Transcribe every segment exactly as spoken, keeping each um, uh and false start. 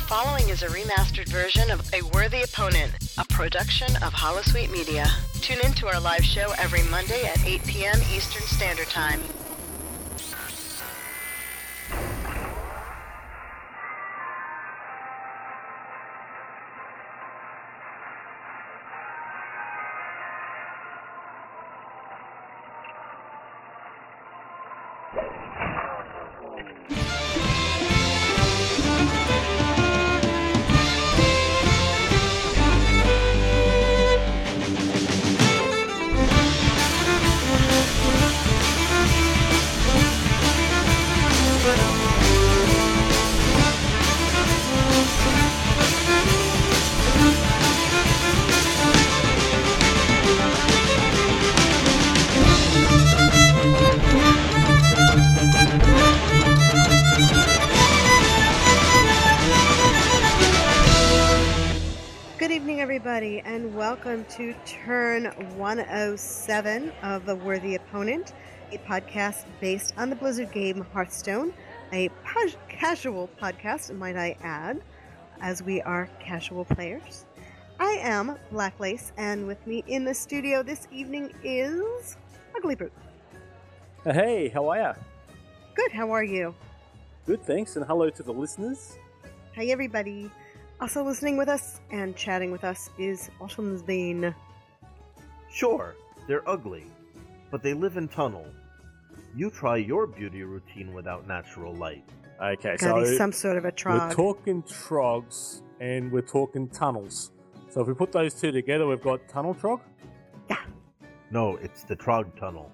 following is a remastered version of A Worthy Opponent, a production of Holosuite Media. Tune in to our live show every Monday at eight p.m. Eastern Standard Time. Welcome to Turn one oh seven of A Worthy Opponent, a podcast based on the Blizzard game Hearthstone, a pa- casual podcast, might I add, as we are casual players. I am Blacklace, and with me in the studio this evening is Ugly Brute. Hey, how are ya? Good, how are you? Good, thanks, and hello to the listeners. Hey, everybody. Also listening with us and chatting with us is Autumnsbane. Sure, they're ugly, but they live in tunnel. You try your beauty routine without natural light. Okay, Gotta so be some sort of a trog. We're talking trogs and we're talking tunnels. So if we put those two together, we've got tunnel trog? Yeah. No, it's the Trog Tunnel.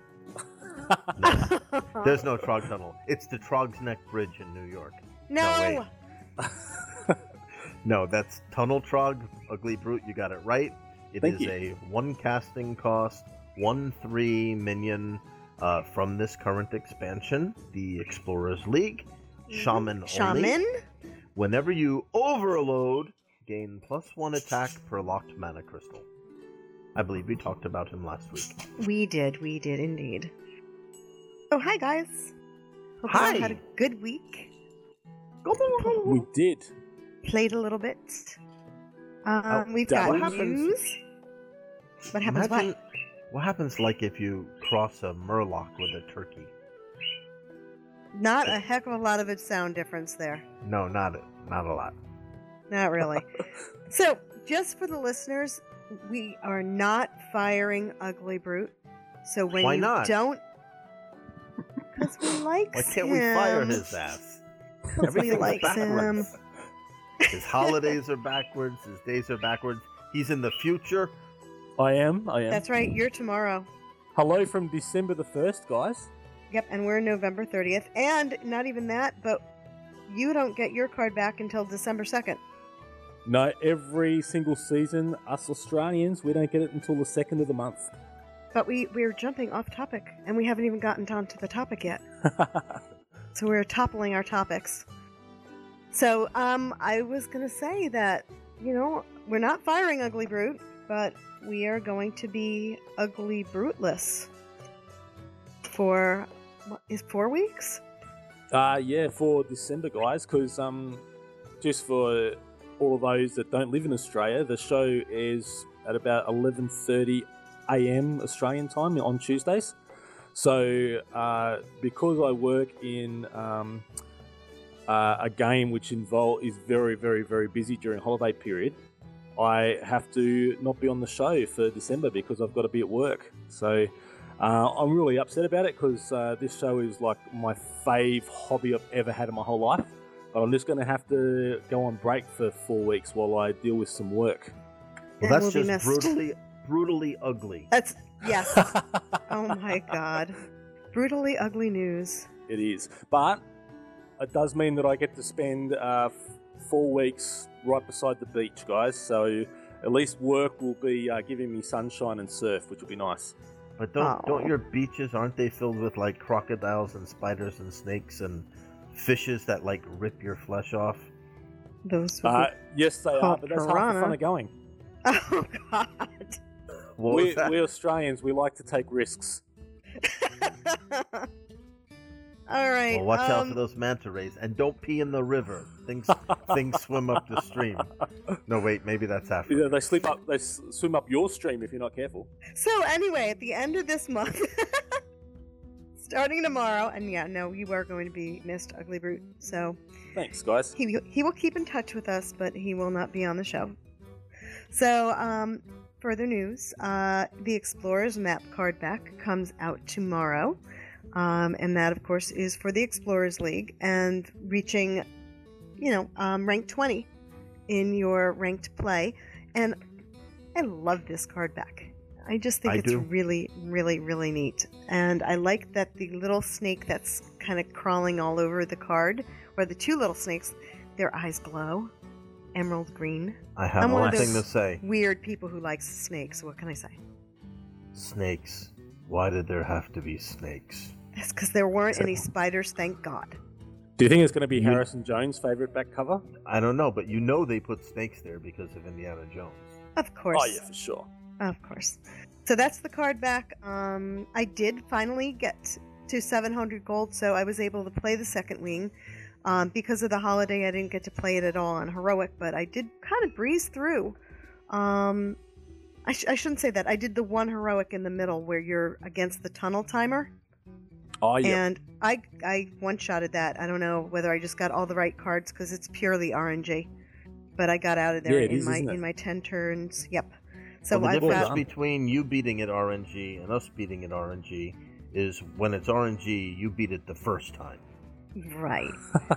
No, there's no Trog Tunnel. It's the Trog's Neck Bridge in New York. No! No, wait. No, that's Tunnel Trog, Ugly Brute, you got it right. It Thank is you. a one casting cost, one three minion uh, from this current expansion, the Explorers League. Shaman only. Shaman? Whenever you overload, gain plus one attack per locked mana crystal. I believe we talked about him last week. We did, we did indeed. Oh, hi guys. Hope Hi. you all had a good week. We did. Played a little bit. Um, Oh, we've that- got what happens- news. What happens? Imagine, What? what happens like if you cross a Murloc with a turkey? Not a heck of a lot of a sound difference there. No, not it. Not a lot. Not really. So, just for the listeners, we are not firing Ugly Brute. So when Why you not? don't, because we like Why can't him. we fire his ass? Because we Everything's like him. backwards. His holidays are backwards. His days are backwards. He's in the future. I am, I am. That's right. You're tomorrow. Hello from December the first, guys. Yep, and we're November thirtieth. And not even that, but you don't get your card back until December second. No, every single season, us Australians, we don't get it until the second of the month. But we, we're jumping off topic, and we haven't even gotten down to the topic yet. So we're toppling our topics. So um, I was going to say that, you know, we're not firing Ugly Brute, but we are going to be Ugly Bruteless for, what, is four weeks? Uh, yeah, for December, guys, because um, just for all of those that don't live in Australia, the show is at about eleven thirty a.m. Australian time on Tuesdays. So uh, because I work in um, uh, a game which involve is very, very, very busy during holiday period, I have to not be on the show for December because I've got to be at work. So uh, I'm really upset about it because uh, this show is like my fave hobby I've ever had in my whole life. But I'm just going to have to go on break for four weeks while I deal with some work. Well, And that's we'll be just missed. brutally, brutally ugly. That's, yes. Oh my god. Brutally ugly news. It is. But it does mean that I get to spend uh, f- four weeks right beside the beach, guys. So at least work will be uh, giving me sunshine and surf, which will be nice. But don't Aw. don't your beaches, aren't they filled with like crocodiles and spiders and snakes and fishes that like rip your flesh off? Those would Uh, be... yes, they are, Caught but that's half piranha. the fun of going. Oh god. What was We, that? we Australians, we like to take risks. All right. Well, watch out um, for those manta rays, and don't pee in the river. Things things swim up the stream. No, wait, maybe that's after. Yeah, they sleep up. They s- swim up your stream if you're not careful. So anyway, at the end of this month, starting tomorrow, and yeah, no, you are going to be missed, Ugly Brute. So Thanks, guys. he he will keep in touch with us, but he will not be on the show. So, um, further news: uh, the Explorers Map card back comes out tomorrow, um, and that, of course, is for the Explorers League and reaching, you know, um, rank twenty in your ranked play. And I love this card back. I just think I it's do. really, really, really neat. And I like that the little snake that's kind of crawling all over the card, or the two little snakes, their eyes glow emerald green. I have I'm one one of thing those- to say. Weird people who likes snakes. What can I say? Snakes. Why did there have to be snakes? That's because there weren't any spiders, thank God. Do you think it's going to be You- Harrison Jones' favorite back cover? I don't know, but you know they put snakes there because of Indiana Jones. Of course. Oh yeah, for sure. Of course. So that's the card back. Um, I did finally get to seven hundred gold, so I was able to play the second wing. Um, because of the holiday, I didn't get to play it at all on Heroic, but I did kind of breeze through. Um, I, sh- I shouldn't say that. I did the one Heroic in the middle where you're against the tunnel timer. Oh yeah. And I I one-shotted that. I don't know whether I just got all the right cards because it's purely R N G. But I got out of there Yeah, it in is, my isn't it? in my ten turns. Yep. So Well, the I've difference got between you beating it R N G and us beating it R N G is when it's R N G, you beat it the first time. right.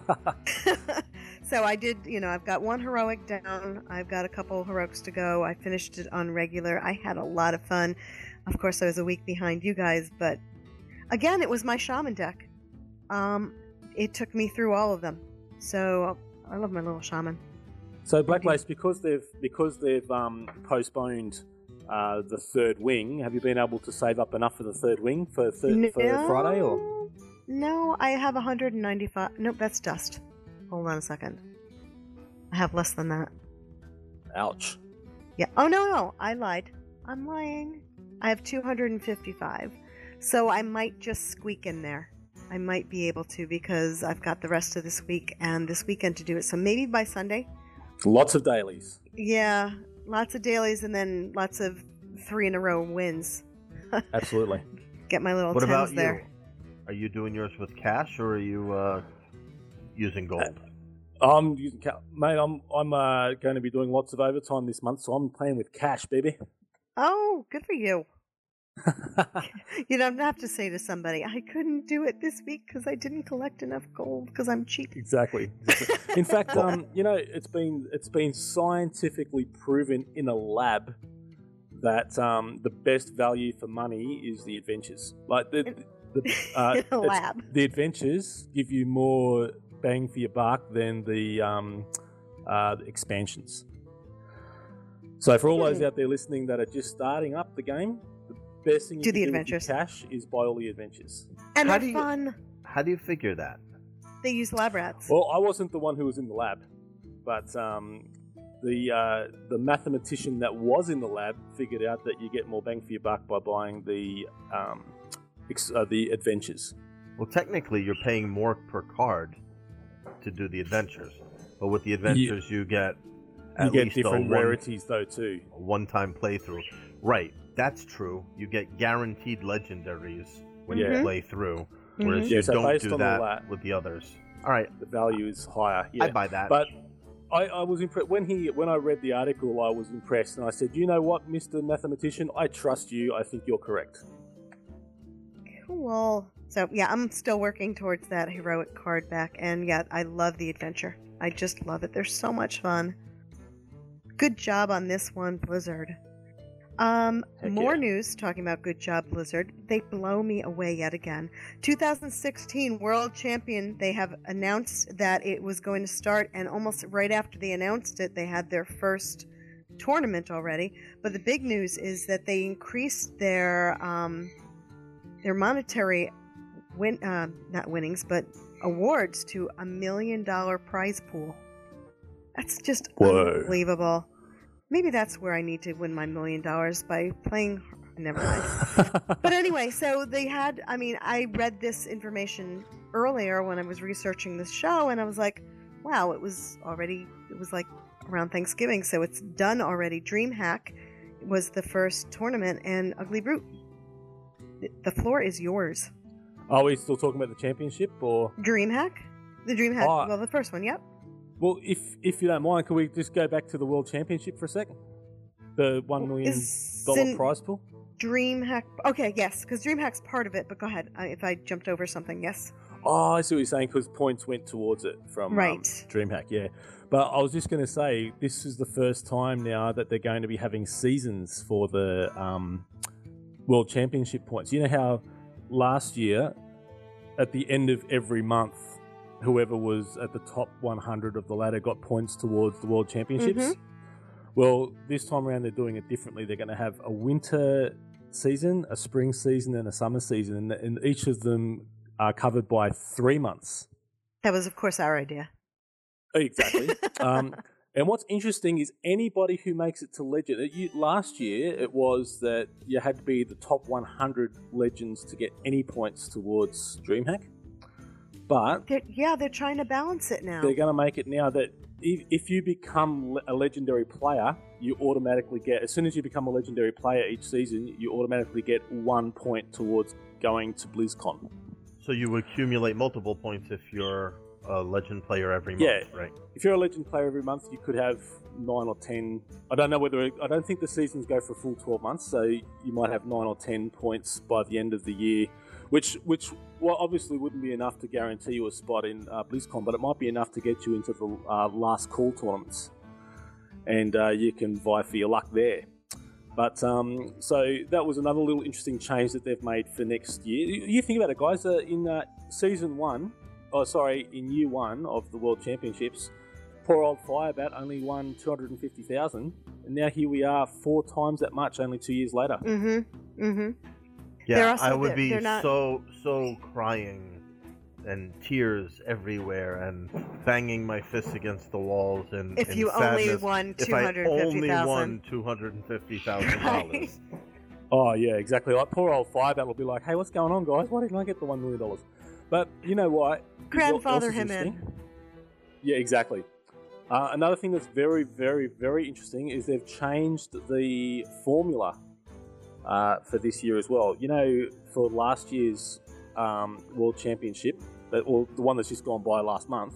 So I did, you know, I've got one heroic down. I've got a couple heroics to go. I finished it on regular. I had a lot of fun. Of course, I was a week behind you guys, but again, it was my shaman deck. Um, it took me through all of them. So I love my little shaman. So Black Lace, because they've because they've um, postponed uh, the third wing, have you been able to save up enough for the third wing for thir- for Friday or? No, I have one hundred ninety-five. Nope, that's dust. Hold on a second. I have less than that. Ouch. Yeah. Oh, no, no. I lied. I'm lying. I have two hundred fifty-five. So I might just squeak in there. I might be able to because I've got the rest of this week and this weekend to do it. So maybe by Sunday. Lots of dailies. Yeah. Lots of dailies and then lots of three in a row wins. Absolutely. Get my little What tens about there. you? Are you doing yours with cash or are you uh, using gold? I'm using ca- mate. I'm I'm uh, going to be doing lots of overtime this month, so I'm playing with cash, baby. Oh, good for you. You don't have to say to somebody, I couldn't do it this week because I didn't collect enough gold because I'm cheap. Exactly. exactly. In fact, um, you know, it's been it's been scientifically proven in a lab that um, the best value for money is the adventures. Like the the uh, In a it's- lab. the adventures give you more bang for your buck than the um, uh, the expansions. So for all those Hmm. out there listening that are just starting up the game, the best thing you Do can the do with your adventures. cash is buy all the adventures. And How they're do you- fun. How do you figure that? They use lab rats. Well, I wasn't the one who was in the lab, but um, the uh, the mathematician that was in the lab figured out that you get more bang for your buck by buying the um, ex- uh, the adventures. Well, technically, you're paying more per card to do the adventures, but with the adventures, you get at You get least different a one, rarities though too. a one-time playthrough. Right, that's true. You get guaranteed legendaries when Yeah. you play through, whereas Mhm. Yeah, you so don't based do on all that, that- with the others. All right, The value is higher. Yeah, I buy that. but I, I was impressed when he when I read the article. I was impressed, and I said, "You know what, Mister Mathematician, I trust you. I think you're correct." Cool. So, yeah, I'm still working towards that heroic card back. And, yeah, I love the adventure. I just love it. They're so much fun. Good job on this one, Blizzard. Um, Heck more yeah. news talking about good job, Blizzard. They blow me away yet again. two thousand sixteen World Champion, they have announced that it was going to start, and almost right after they announced it, they had their first tournament already. But the big news is that they increased their um, their monetary win, uh, not winnings, but awards to a million dollar prize pool. That's just Whoa. unbelievable. Maybe that's where I need to win my million dollars by playing. Never mind. But anyway, so they had, I mean, I read this information earlier when I was researching this show, and I was like, wow, it was already, it was like around Thanksgiving, so it's done already. DreamHack was the first tournament, and Ugly Brute. The floor is yours. Are we still talking about the championship, or DreamHack? The DreamHack, Oh. well, the first one, yep. well, if if you don't mind, can we just go back to the World Championship for a second? The one million dollar Isn't prize pool. DreamHack, okay, yes, because DreamHack's part of it, but go ahead, I, if I jumped over something, yes. Oh, I see what you're saying, because points went towards it from um, Right. DreamHack, yeah. But I was just going to say, this is the first time now that they're going to be having seasons for the um, World Championship points. You know how last year, at the end of every month, whoever was at the top one hundred of the ladder got points towards the World Championships? Mhm. Well, this time around they're doing it differently. They're going to have a winter season, a spring season, and a summer season, and, and each of them are covered by three months. That was, of course, our idea. Exactly. um, and what's interesting is anybody who makes it to Legend. It, you, last year, it was that you had to be the top one hundred Legends to get any points towards DreamHack. But They're, yeah, they're trying to balance it now. they're going to make it now that if, if you become le- a legendary player, you automatically get, as soon as you become a legendary player each season, you automatically get one point towards going to BlizzCon. So you accumulate multiple points if you're a legend player every month, Yeah. right? If you're a legend player every month, you could have nine or ten. I don't know whether I don't think the seasons go for a full twelve months, so you might have nine or ten points by the end of the year, which which well obviously wouldn't be enough to guarantee you a spot in uh, BlizzCon, but it might be enough to get you into the uh, last call tournaments, and uh, you can vie for your luck there. But um, so that was another little interesting change that they've made for next year. You, you think about it, guys. Uh, in uh, season one. Oh, sorry, in year one of the World Championships, poor old Firebat only won two hundred fifty thousand, and now here we are, four times that much, only two years later. Mm-hmm. Mm-hmm. Yeah, They're also- I would they're- be they're not- so so crying and tears everywhere and banging my fists against the walls and If in you only sadness won if two I hundred fifty only thousand. won two hundred fifty thousand dollars. Oh, yeah, exactly. Like, poor old Firebat will be like, hey, what's going on, guys? Why didn't I get the one million dollars? But you know what? Grandfather Else is him in. interesting? Yeah, exactly. Uh, another thing that's very, very, very interesting is they've changed the formula uh, for this year as well. You know, for last year's um, World Championship, that, or the one that's just gone by last month,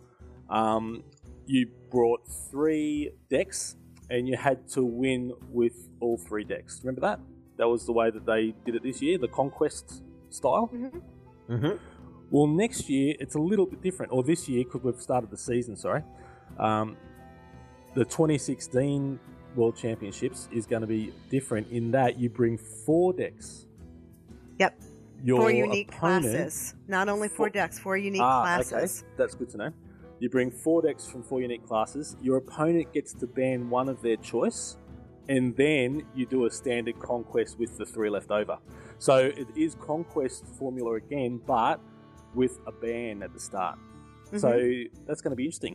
um, you brought three decks and you had to win with all three decks. Remember that? That was the way that they did it this year, the Conquest style. Mm-hmm. Mm-hmm. Well, next year it's a little bit different, or this year, because we've started the season, sorry. Um, the twenty sixteen World Championships is going to be different in that you bring four decks. Yep. Your Four unique opponent, classes. Not only four Four- decks, four unique ah, classes. Okay. That's good to know. You bring four decks from four unique classes. Your opponent gets to ban one of their choice, and then you do a standard Conquest with the three left over. So it is Conquest formula again, but with a ban at the start. Mm-hmm. So that's going to be interesting.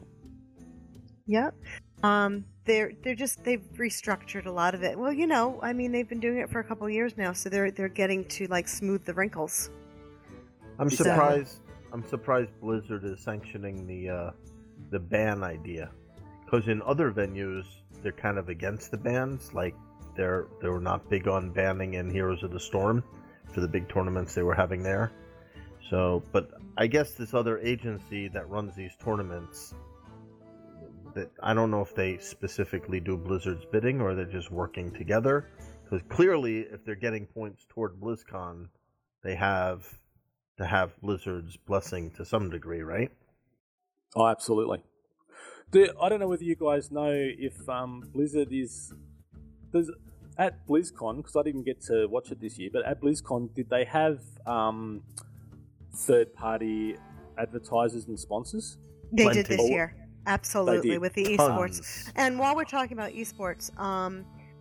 Yep. Um, they're they're just they've restructured a lot of it. Well, you know, I mean, they've been doing it for a couple of years now, so they're they're getting to like smooth the wrinkles. I'm So- surprised. I'm surprised Blizzard is sanctioning the uh, the ban idea, because in other venues they're kind of against the bans. Like they're they were not big on banning in Heroes of the Storm for the big tournaments they were having there. So, but I guess this other agency that runs these tournaments, that I don't know if they specifically do Blizzard's bidding or they're just working together. Because clearly, if they're getting points toward BlizzCon, they have to have Blizzard's blessing to some degree, right? Oh, absolutely. The, I don't know whether you guys know if um, Blizzard is... Does, at BlizzCon, because I didn't get to watch it this year, but at BlizzCon, did they have um, third-party advertisers and sponsors? They Plenty. did this year, absolutely, did. with the esports. Tons. And while we're talking about esports, um,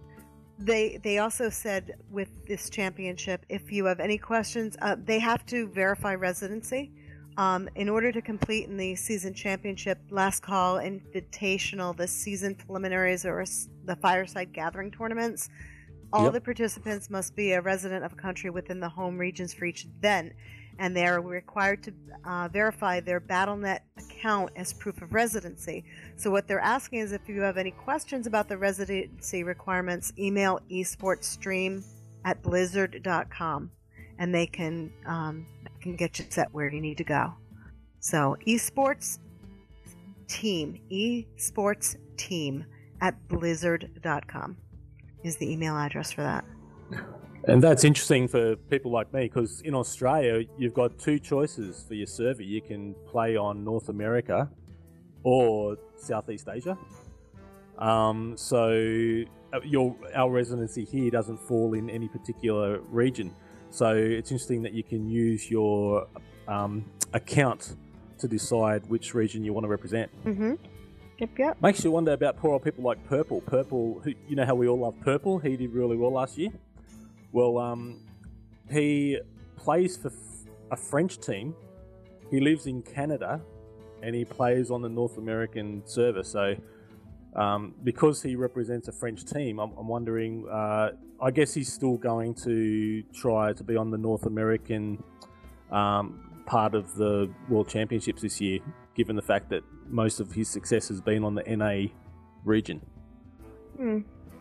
they they also said with this championship, if you have any questions, uh, they have to verify residency. Um, in order to complete in the season championship, last call, invitational, the season preliminaries, or s- the fireside gathering tournaments, all Yep. the participants must be a resident of a country within the home regions for each event. and they're required to uh, verify their Battle dot net account as proof of residency. So what they're asking is if you have any questions about the residency requirements, email esportsstream at blizzard dot com, and they can um, can get you set where you need to go. So esports team, esports team at blizzard dot com is the email address for that. And that's interesting for people like me, because in Australia, you've got two choices for your server. You can play on North America or Southeast Asia. Um, so your our residency here doesn't fall in any particular region. So it's interesting that you can use your um, account to decide which region you want to represent. Mm-hmm. Yep, yep. Makes you wonder about poor old people like Purple. Purple, who, you know how we all love Purple? He did really well last year. Well, um, he plays for f- a French team. He lives in Canada, and he plays on the North American server. So, um, because he represents a French team, I'm, I'm wondering. Uh, I guess he's still going to try to be on the North American um, part of the World Championships this year, given the fact that most of his success has been on the N A region. Hmm.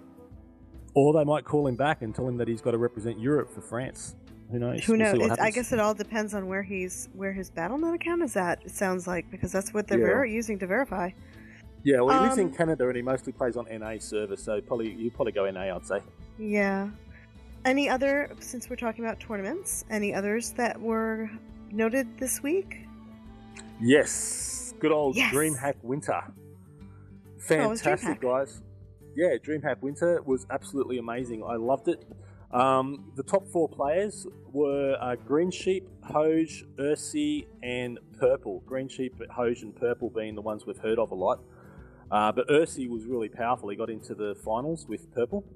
Or they might call him back and tell him that he's got to represent Europe for France. Who knows? Who We'll knows? see what It's, I happens. guess it all depends on where he's where his Battle dot net account is at. It sounds like, because that's what they're Yeah. ver- using to verify. Yeah, well, he lives in Um, Canada and he mostly plays on N A server, so probably you probably go N A, I'd say. Yeah. Any other, since we're talking about tournaments, any others that were noted this week? Yes, good old Yes. DreamHack Winter. Oh, it was Fantastic, DreamHack. guys. Yeah, DreamHack Winter was absolutely amazing. I loved it. Um, the top four players were uh, Green Sheep, Hoj, Ursi, and Purple. Green Sheep, Hoj, and Purple being the ones we've heard of a lot. Uh, but Ursi was really powerful. He got into the finals with Purple.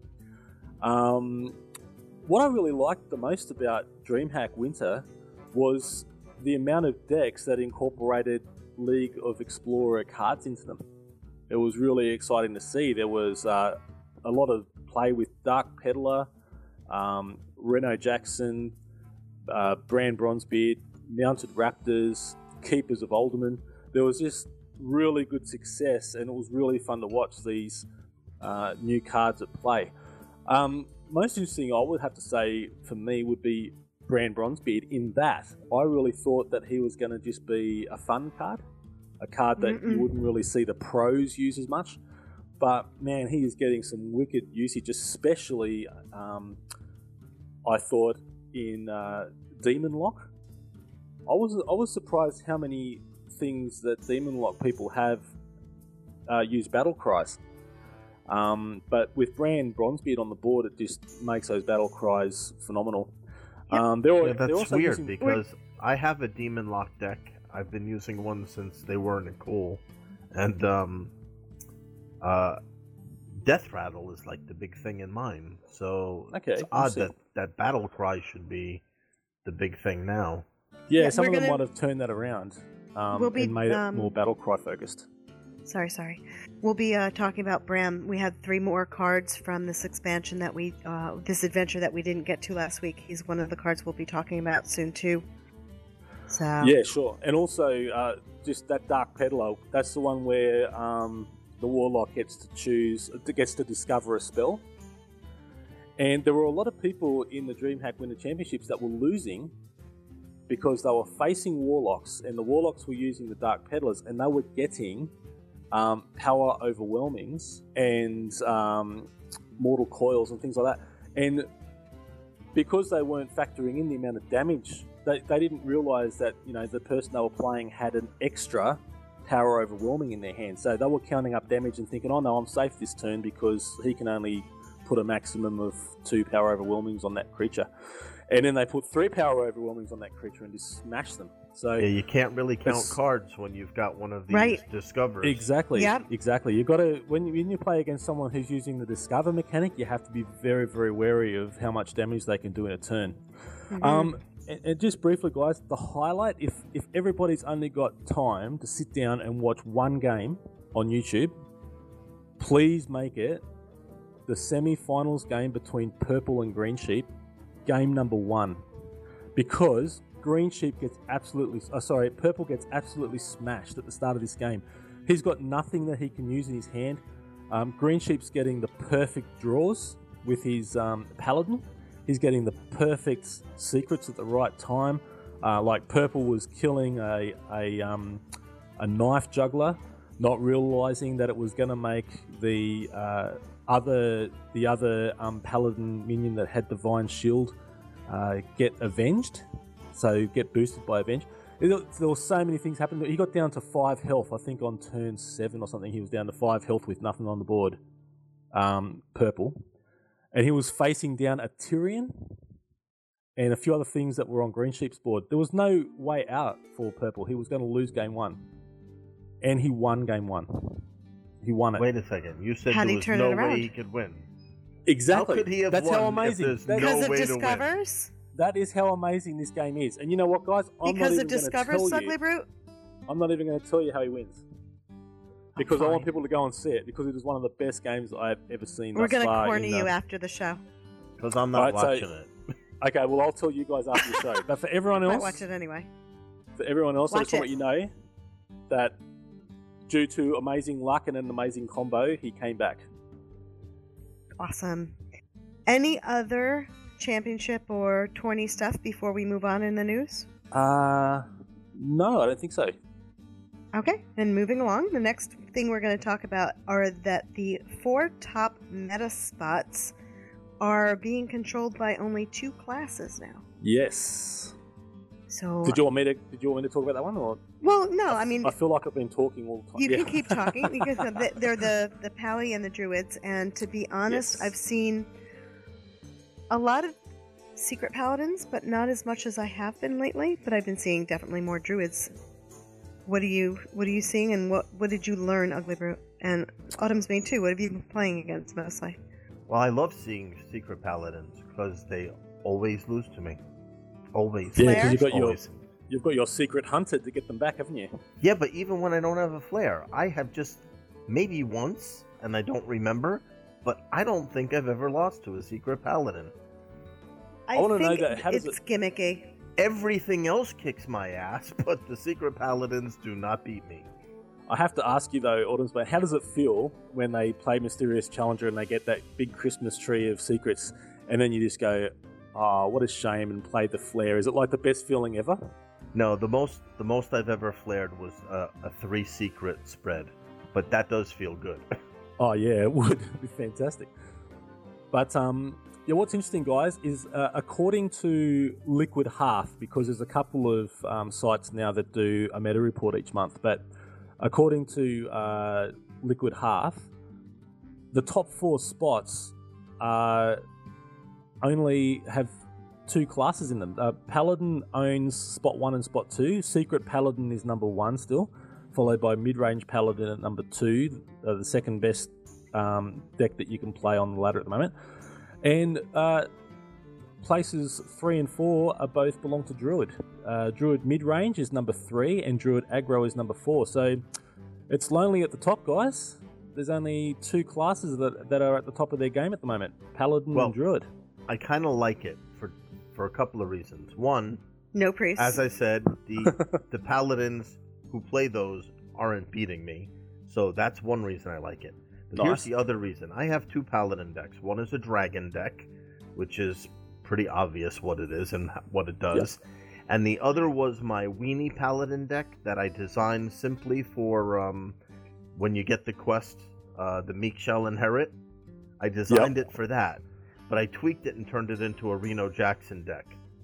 Um, what I really liked the most about DreamHack Winter was the amount of decks that incorporated League of Explorer cards into them. It was really exciting to see. There was uh, a lot of play with Dark Peddler, um, Reno Jackson, uh, Brand Bronzebeard, Mounted Raptors, Keepers of Alderman. There was just really good success, and it was really fun to watch these uh, new cards at play. Um, most interesting, I would have to say, for me, would be Brand Bronzebeard, in that I really thought that he was going to just be a fun card. A card that Mm-mm. you wouldn't really see the pros use as much. But, man, he is getting some wicked usage, especially, um, I thought, in uh, Demon Lock. I was I was surprised how many things that Demon Lock people have uh, use battle cries. Um, but with Brand Bronzebeard on the board, it just makes those battle cries phenomenal. Yep. Um, they're, Yeah, they're that's also weird using- because I have a Demon Lock deck. I've been using one since they weren't cool, and um, uh, Death Rattle is like the big thing in mine. So Okay, it's odd interesting. that that Battle Cry should be the big thing now. Yeah, Yeah, some we're of them gonna- might have turned that around um, We'll be, and made it um, more battle cry focused. Sorry, sorry. We'll be uh, talking about Bram. We had three more cards from this expansion that we, uh, this adventure that we didn't get to last week. He's one of the cards we'll be talking about soon too. So Yeah, sure. And also, uh, just that Dark Peddler, that's the one where um, the Warlock gets to choose, gets to discover a spell. And there were a lot of people in the DreamHack Winter Championships that were losing because they were facing Warlocks, and the Warlocks were using the Dark Peddlers, and they were getting um, Power Overwhelmings and um, Mortal Coils and things like that. And because they weren't factoring in the amount of damage, they, they didn't realise that, you know, the person they were playing had an extra Power Overwhelming in their hand. So they were counting up damage and thinking, oh no, I'm safe this turn because he can only put a maximum of two Power Overwhelmings on that creature. And then they put three Power Overwhelmings on that creature and just smash them. So Yeah, you can't really count It's- cards when you've got one of these Right. discovers. Exactly. Yep. Exactly. You got to when you, when you play against someone who's using the discover mechanic, you have to be very, very wary of how much damage they can do in a turn. Mhm. Um, and, and just briefly, guys, the highlight: if if everybody's only got time to sit down and watch one game on YouTube, please make it the semi-finals game between Purple and Green Sheep, game number one, because Green Sheep gets absolutely, oh, sorry, Purple gets absolutely smashed at the start of this game. He's got nothing that he can use in his hand. Um, Green Sheep's getting the perfect draws with his um, Paladin. He's getting the perfect secrets at the right time. Uh, like Purple was killing a a, um, a knife juggler, not realizing that it was going to make the uh, other the other um, Paladin minion that had Divine Shield uh, get avenged, so get boosted by Avenge. There were so many things happening. He got down to five health, I think, on turn seven or something. He was down to five health with nothing on the board. Um, Purple. And he was facing down a Tyrion and a few other things that were on Green Sheep's board. There was no way out for Purple. He was going to lose game one. And he won game one. He won it. Wait a second. You said How there did he was turn no it around? way he could win. Exactly. How could he have That's won how if amazing. there's That- Because no of way to win? Discovers? That is how amazing this game is. And you know what, guys? I'm Because not of even going to Discovers, tell Ugly you. Brute? I'm not even going to tell you how he wins. Because I want fine. people to go and see it, because it is one of the best games I've ever seen We're thus going to far corner in, you um, after the show. Because I'm not Alright, so- watching it. Okay, well, I'll tell you guys after the show. But for everyone Might else, watch it anyway. for everyone else, I Watch just want it. to let you know that due to amazing luck and an amazing combo, he came back. Awesome. Any other championship or tourney stuff before we move on in the news? Uh, no, I don't think so. Okay, then moving along, the next thing we're going to talk about are that the four top meta spots are being controlled by only two classes now. Yes. So, Did you want me to? Did you want me to talk about that one, or? well, no, I mean, I feel like I've been talking all the time. you Yeah. can keep talking because the- they're the the Pally and the Druids, and to be honest, Yes. I've seen a lot of Secret Paladins, but not as much as I have been lately. But I've been seeing definitely more Druids. What are you What are you seeing, and what what did you learn, Ugly Brute? And Autumn's Bane too. What have you been playing against mostly? Well, I love seeing Secret Paladins because they always lose to me. Always. Yeah, Flare? because you've got your Always. you've got your secret hunter to get them back, haven't you? Yeah, but even when I don't have a flare, I have just maybe once, and I don't remember, but I don't think I've ever lost to a Secret Paladin. I, wanna know think that- how does it's it- gimmicky. Everything else kicks my ass, but the Secret Paladins do not beat me. I have to ask you though, Autumn's Bane, how does it feel when they play Mysterious Challenger and they get that big Christmas tree of secrets, and then you just go, "Oh, what a shame," and play the flare? Is it like the best feeling ever? No, the most the most I've ever flared was a, a three secret spread, but that does feel good. Oh yeah, it would It'd be fantastic. But um, yeah, what's interesting, guys, is uh, according to Liquid Hearth, because there's a couple of um, sites now that do a meta report each month, but according to uh, Liquid Hearth, the top four spots uh, only have two classes in them. Uh, Paladin owns spot one and spot two. Secret Paladin is number one still, followed by mid-range Paladin at number two, uh, the second best um, deck that you can play on the ladder at the moment. And uh, places three and four are both belong to Druid. Uh, Druid mid-range is number three, and Druid aggro is number four. So it's lonely at the top, guys. There's only two classes that, that are at the top of their game at the moment, Paladin Well, and Druid. I kind of like it for for a couple of reasons. One, No priest. as I said, the the paladins who play those aren't beating me, so that's one reason I like it. But here's Nice. the other reason. I have two paladin decks. One is a dragon deck, which is pretty obvious what it is and what it does. And the other was my weenie paladin deck that I designed simply for um, when you get the quest, uh, the Meek shall inherit. I designed it for that, but I tweaked it and turned it into a Reno Jackson deck.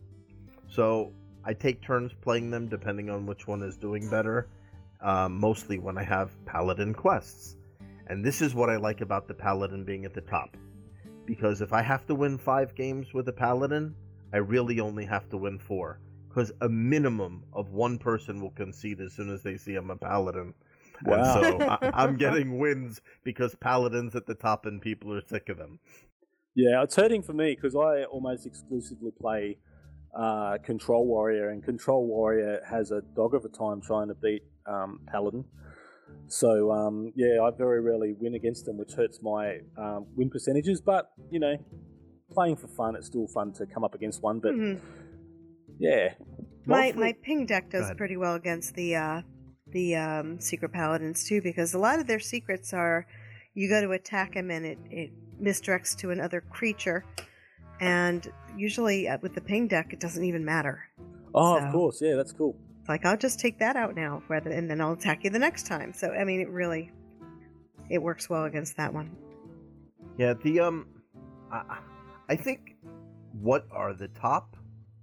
So I take turns playing them depending on which one is doing better, um, mostly when I have paladin quests. And this is what I like about the paladin being at the top. Because if I have to win five games with a paladin, I really only have to win four. Because a minimum of one person will concede as soon as they see I'm a paladin. Wow. And so I, I'm getting wins because paladin's at the top and people are sick of them. Yeah, it's hurting for me because I almost exclusively play uh, Control Warrior, and Control Warrior has a dog of a time trying to beat um, Paladin. So, um, yeah, I very rarely win against them, which hurts my um, win percentages. But, you know, playing for fun, it's still fun to come up against one. But, Mhm. yeah, My Mostly- my ping deck Go does ahead. pretty well against the uh, the um, secret paladins too, because a lot of their secrets are you go to attack him and it, it misdirects to another creature, and usually uh, with the ping deck it doesn't even matter. Oh, So- of course, yeah, that's cool. It's like I'll just take that out now, rather and then I'll attack you the next time. So I mean, it really it works well against that one. Yeah, the um, I, I think what are the top,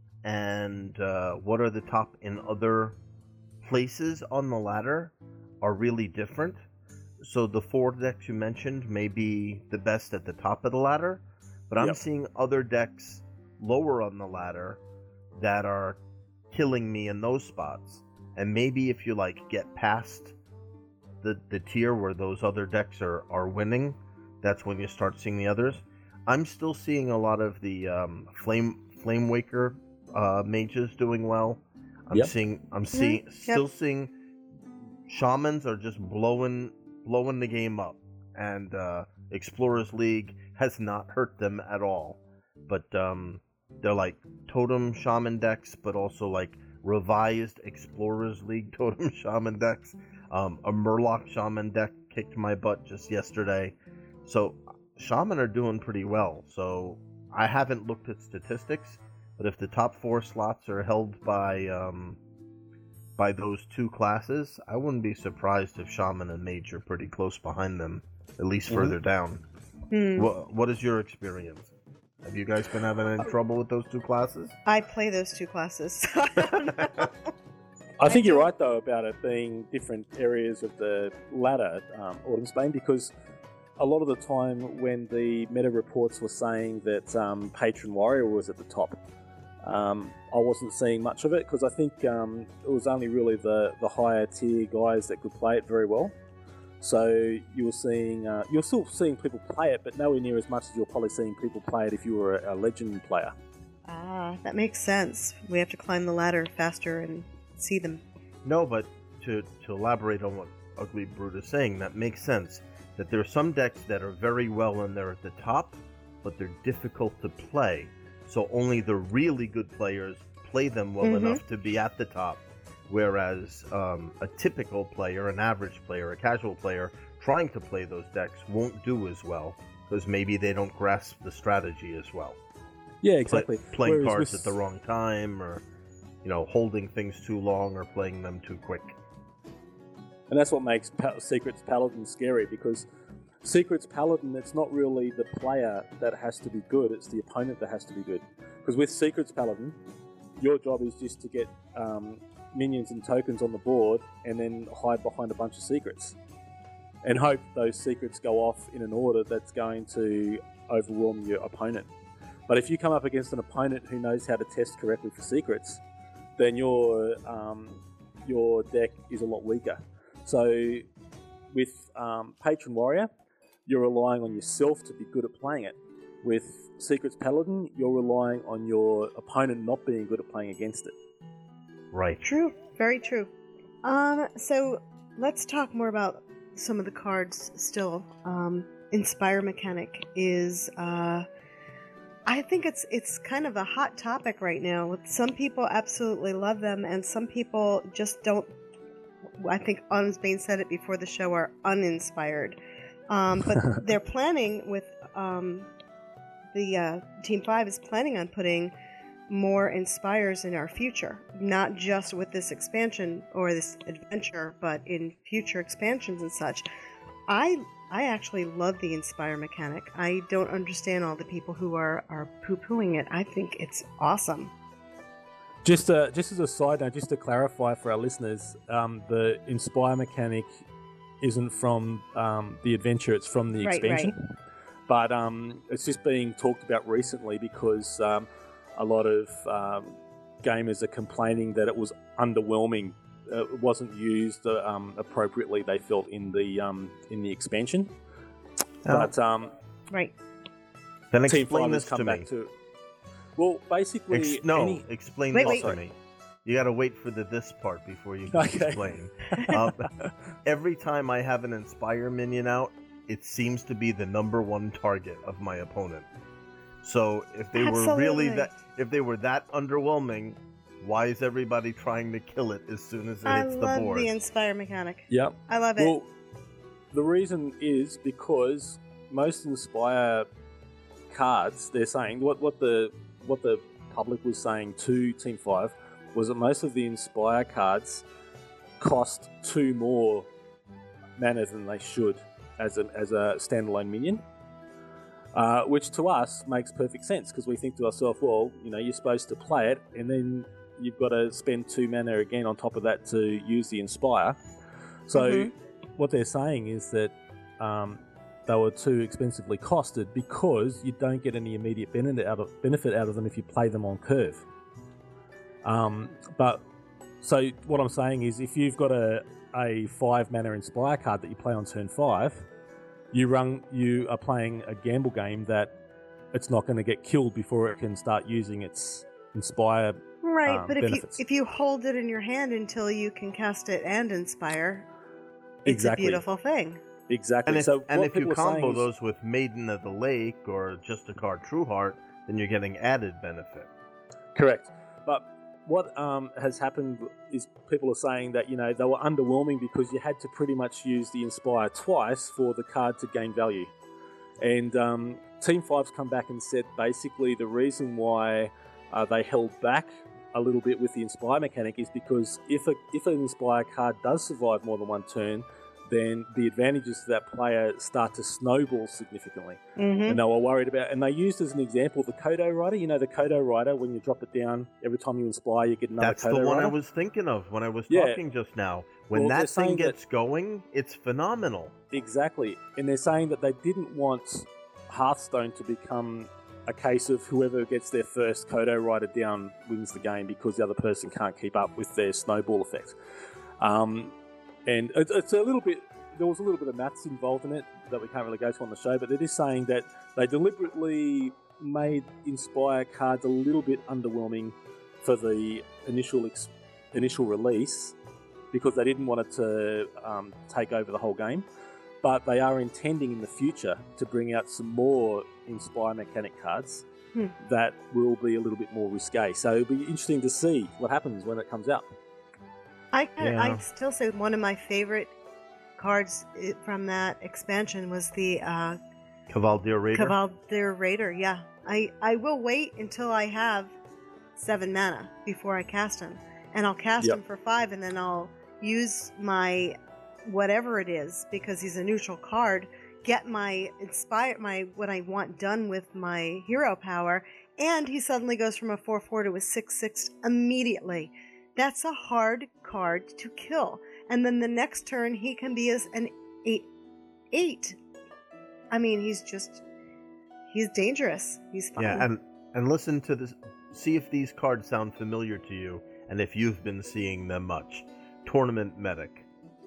and uh, what are the top in other places on the ladder are really different. So the four decks you mentioned may be the best at the top of the ladder, but I'm Yep. seeing other decks lower on the ladder that are killing me in those spots. And maybe if you like get past the the tier where those other decks are are winning, that's when you start seeing the others. I'm still seeing a lot of the um, flame flame waker uh, mages doing well. I'm Yep. seeing I'm seeing Yep. still seeing shamans are just blowing blowing the game up, and uh, Explorers League has not hurt them at all. But um, they're like totem shaman decks, but also like revised Explorers League totem shaman decks. Um, a Murloc shaman deck kicked my butt just yesterday. So shaman are doing pretty well. So I haven't looked at statistics, but if the top four slots are held by um, by those two classes, I wouldn't be surprised if shaman and mage are pretty close behind them, at least Mhm. further down. Hmm. What What is your experience? Have you guys been having any trouble with those two classes? I play those two classes. So I don't know. I think I you're don't- right though about it being different areas of the ladder, um, Autumnsbane, because a lot of the time when the meta reports were saying that um, Patron Warrior was at the top, um, I wasn't seeing much of it because I think um, it was only really the, the higher tier guys that could play it very well. So you were seeing, uh, you're still seeing people play it, but nowhere near as much as you're probably seeing people play it if you were a, a legend player. Ah, that makes sense. We have to climb the ladder faster and see them. No, but to, to elaborate on what Ugly Brute is saying, that makes sense. That there are some decks that are very well and they're at the top, but they're difficult to play. So only the really good players play them well Mhm. enough to be at the top. Whereas um, a typical player, an average player, a casual player, trying to play those decks won't do as well because maybe they don't grasp the strategy as well. Yeah, Play- exactly. playing Whereas cards with- at the wrong time, or you know, holding things too long, or playing them too quick. And that's what makes pa- Secrets Paladin scary, because Secrets Paladin, it's not really the player that has to be good, it's the opponent that has to be good. Because with Secrets Paladin, your job is just to get um, minions and tokens on the board and then hide behind a bunch of secrets. And hope those secrets go off in an order that's going to overwhelm your opponent. But if you come up against an opponent who knows how to test correctly for secrets, then your um, your deck is a lot weaker. So with um, Patron Warrior, you're relying on yourself to be good at playing it. With Secrets Paladin, you're relying on your opponent not being good at playing against it. Right. True, very true. Um, so let's talk more about some of the cards still. Um, Inspire Mechanic is, uh, I think it's it's kind of a hot topic right now. Some people absolutely love them, and some people just don't. I think Autumnsbane said it before the show, are uninspired. Um, but they're planning with um, the uh, Team Five is planning on putting more Inspires in our future, not just with this expansion or this adventure, but in future expansions and such. I I actually love the Inspire mechanic. I don't understand all the people who are, are poo-pooing it. I think it's awesome. Just uh, just as a side note, just to clarify for our listeners, um, the Inspire mechanic isn't from um, the adventure; it's from the Right, expansion. But um, it's just being talked about recently because um, a lot of um, gamers are complaining that it was underwhelming. Uh, it wasn't used uh, um, appropriately. They felt in the um, in the expansion. Oh. But um, Right. Then Team explain Five has this come to back me. to. Well, basically, Ex- no, any- explain Wait, this wait. to me. You gotta wait for the this part before you can Okay. explain. um, every time I have an Inspire minion out, it seems to be the number one target of my opponent. So if they were really Absolutely. that, if they were that underwhelming, Why is everybody trying to kill it as soon as it I hits the love board? the Inspire mechanic. Yep. I love it. Well, the reason is because most Inspire cards, they're saying what what the what the public was saying to Team Five was that most of the Inspire cards cost two more mana than they should as a as a standalone minion. Uh, which to us makes perfect sense because we think to ourselves, well, you know, you're supposed to play it and then you've got to spend two mana again on top of that to use the Inspire. So Mhm. what they're saying is that um, they were too expensively costed because you don't get any immediate benefit out of benefit out of them if you play them on curve. Um, but so what I'm saying is, if you've got a a five mana Inspire card that you play on turn five, you run you are playing a gamble game that it's not going to get killed before it can start using its Inspire. Right, um, but if benefits. you if you hold it in your hand until you can cast it and Inspire, it's Exactly. a beautiful thing. Exactly. And if, so and what if you people are saying combo is- those with Maiden of the Lake or just a card True Heart, then you're getting added benefit. Correct. But what um, has happened is people are saying that, you know, they were underwhelming because you had to pretty much use the Inspire twice for the card to gain value. And um, Team Five's come back and said basically the reason why uh, they held back a little bit with the Inspire mechanic is because if a, if an Inspire card does survive more than one turn, then the advantages to that player start to snowball significantly. Mm-hmm. And they were worried about, and they used as an example the Kodo Rider. You know, the Kodo Rider, when you drop it down, every time you Inspire, you get another That's Kodo the one Rider. I was thinking of when I was Yeah. talking just now. When Well, they're that thing saying that- gets going, it's phenomenal. Exactly. And they're saying that they didn't want Hearthstone to become a case of whoever gets their first Kodo Rider down wins the game because the other person can't keep up with their snowball effect. Um, and it, it's a little bit, there was a little bit of maths involved in it that we can't really go to on the show, but it is saying that they deliberately made Inspire cards a little bit underwhelming for the initial ex- initial release because they didn't want it to um, take over the whole game. But they are intending in the future to bring out some more Inspire mechanic cards Hmm. that will be a little bit more risque. So it'll be interesting to see what happens when it comes out. I kinda, Yeah. I still say one of my favorite cards i- from that expansion was the uh, Cavaldir Raider. Cavaldir Raider. Yeah, I I will wait until I have seven mana before I cast him, and I'll cast Yep. him for five, and then I'll use my whatever it is because he's a neutral card. Get my inspire my what I want done with my hero power, and he suddenly goes from a four four to a six six immediately. That's a hard card to kill. And then the next turn he can be as an eight eight. I mean, he's just he's dangerous. He's fun. Yeah, and and listen to this. See if these cards sound familiar to you, and if you've been seeing them much. Tournament Medic,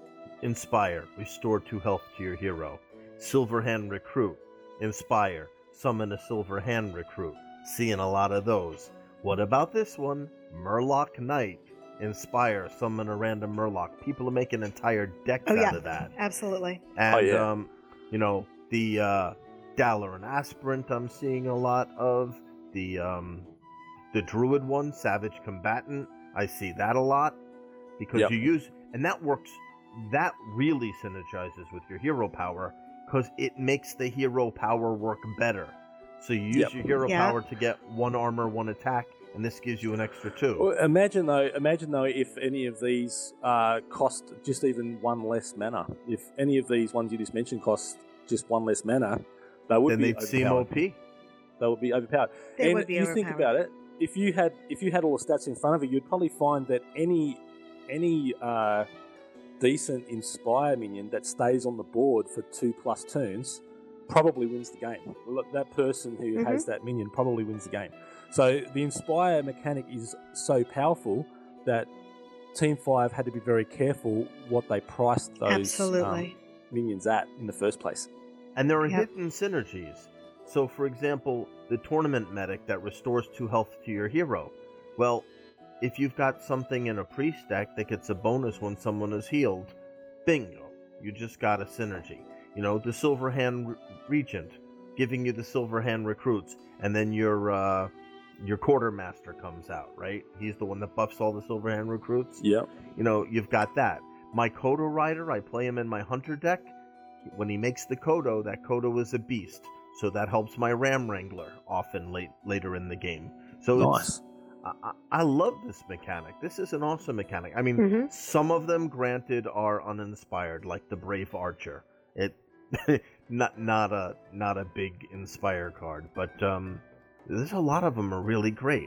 Inspire, restore two health to your hero. Silverhand Recruit, Inspire, summon a Silverhand Recruit. Seeing a lot of those. What about this one? Murloc Knight, Inspire, summon a random Murloc. People are making entire decks Oh, out yeah. of that. Absolutely. And Oh, yeah. um, you know, the uh Dalaran Aspirant I'm seeing a lot of. The um the Druid one, Savage Combatant, I see that a lot. Because Yep. you use and that works that really synergizes with your hero power because it makes the hero power work better. So you use Yep. your hero Yeah. power to get one armor, one attack, and this gives you an extra two. Well, imagine though, imagine though, if any of these uh, cost just even one less mana. If any of these ones you just mentioned cost just one less mana, they would Then be they'd seem O overpowered. P. They would be overpowered. They and would be you think overpowered. about it, if you had if you had all the stats in front of you, you'd probably find that any any uh, decent Inspire minion that stays on the board for two plus turns probably wins the game. Look, that person who Mhm. has that minion probably wins the game. So the Inspire mechanic is so powerful that Team Five had to be very careful what they priced those um, Absolutely. minions at in the first place. And there are Yep. hidden synergies. So, for example, the Tournament Medic that restores two health to your hero. Well, if you've got something in a priest deck that gets a bonus when someone is healed, bingo, you just got a synergy. You know, the Silverhand Re- Regent, giving you the Silverhand Recruits, and then your uh, your quartermaster comes out, right? He's the one that buffs all the Silverhand recruits. Yep. You know, you've got that. My Kodo Rider, I play him in my Hunter deck. When he makes the Kodo, that Kodo is a beast. So that helps my Ram Wrangler often late later in the game. So Nice. it's, I, I love this mechanic. This is an awesome mechanic. I mean, Mhm. some of them, granted, are uninspired, like the Brave Archer. It not not a not a big Inspire card, but um, there's a lot of them are really great.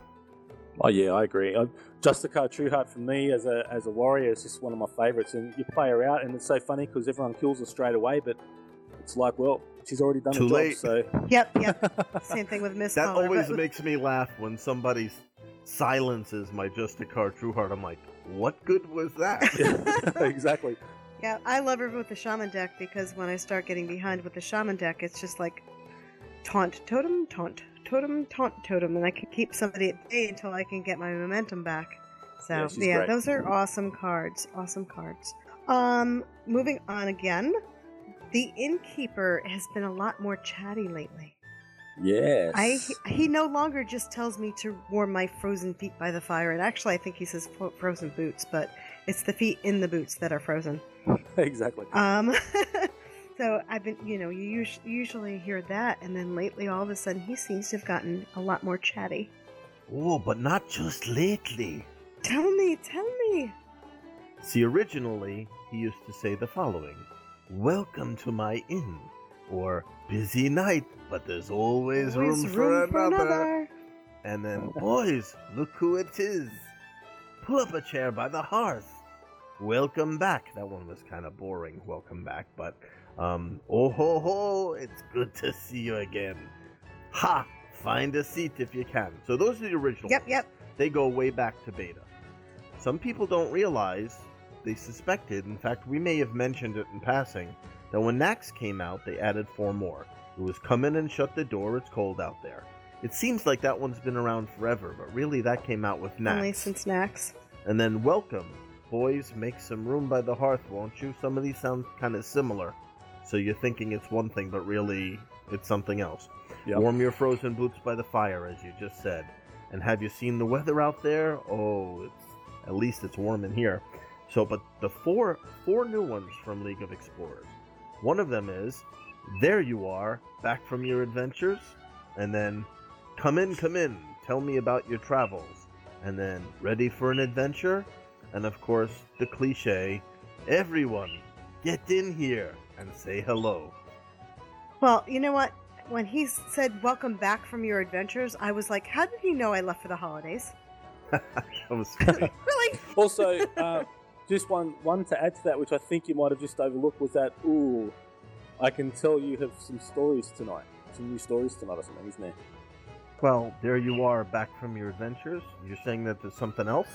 Oh yeah, I agree. Uh, Justicar Trueheart for me as a as a warrior is just one of my favourites, and you play her out, and it's so funny because everyone kills her straight away, but it's like, well, she's already done Too her late. job, so Yep, yep. Same thing with Miss That Caller, always but- makes me laugh when somebody s- silences my Justicar Trueheart. I'm like, what good was that? exactly. Yeah, I love her with the Shaman deck because when I start getting behind with the Shaman deck, it's just like taunt, totem, taunt, totem, taunt, totem, and I can keep somebody at bay until I can get my momentum back. So Yeah, yeah, she's great. those are awesome cards. Awesome cards. Um, moving on again. The Innkeeper has been a lot more chatty lately. Yes. I he no longer just tells me to warm my frozen feet by the fire, and actually I think he says fro- frozen boots, but it's the feet in the boots that are frozen. exactly. Um, so I've been, you know, you us- usually hear that, and then lately, all of a sudden, he seems to have gotten a lot more chatty. Oh, but not just lately. Tell me, tell me. See, originally, he used to say the following: Welcome to my inn, or busy night, but there's always, Always room, for, another. And then, boys, look who it is. Pull up a chair by the hearth. Welcome back. That one was kind of boring, welcome back, but, um, oh ho ho, it's good to see you again. Ha! Find a seat if you can. So those are the original Yep, ones. yep. They go way back to beta. Some people don't realize, they suspected, in fact, we may have mentioned it in passing, that when Nax came out, they added four more. It was come in and shut the door, it's cold out there. It seems like that one's been around forever, but really that came out with Nax. Only since Nax. And then welcome. Boys, make some room by the hearth, won't you? Some of these sound kind of similar. So you're thinking it's one thing, but really it's something else. Yep. Warm your frozen boots by the fire, as you just said. And have you seen the weather out there? Oh, it's at least it's warm in here. So, but the four four new ones from League of Explorers. One of them is, there you are, back from your adventures. And then, come in, come in, tell me about your travels. And then, ready for an adventure? And of course, the cliche, everyone, get in here and say hello. Well, you know what? When he said, welcome back from your adventures, I was like, how did he know I left for the holidays? That was funny. Really? Also, uh, just one one to add to that, which I think you might have just overlooked, was that, ooh, I can tell you have some stories tonight. Some new stories tonight or something, isn't there? Well, there you are, back from your adventures. You're saying that there's something else?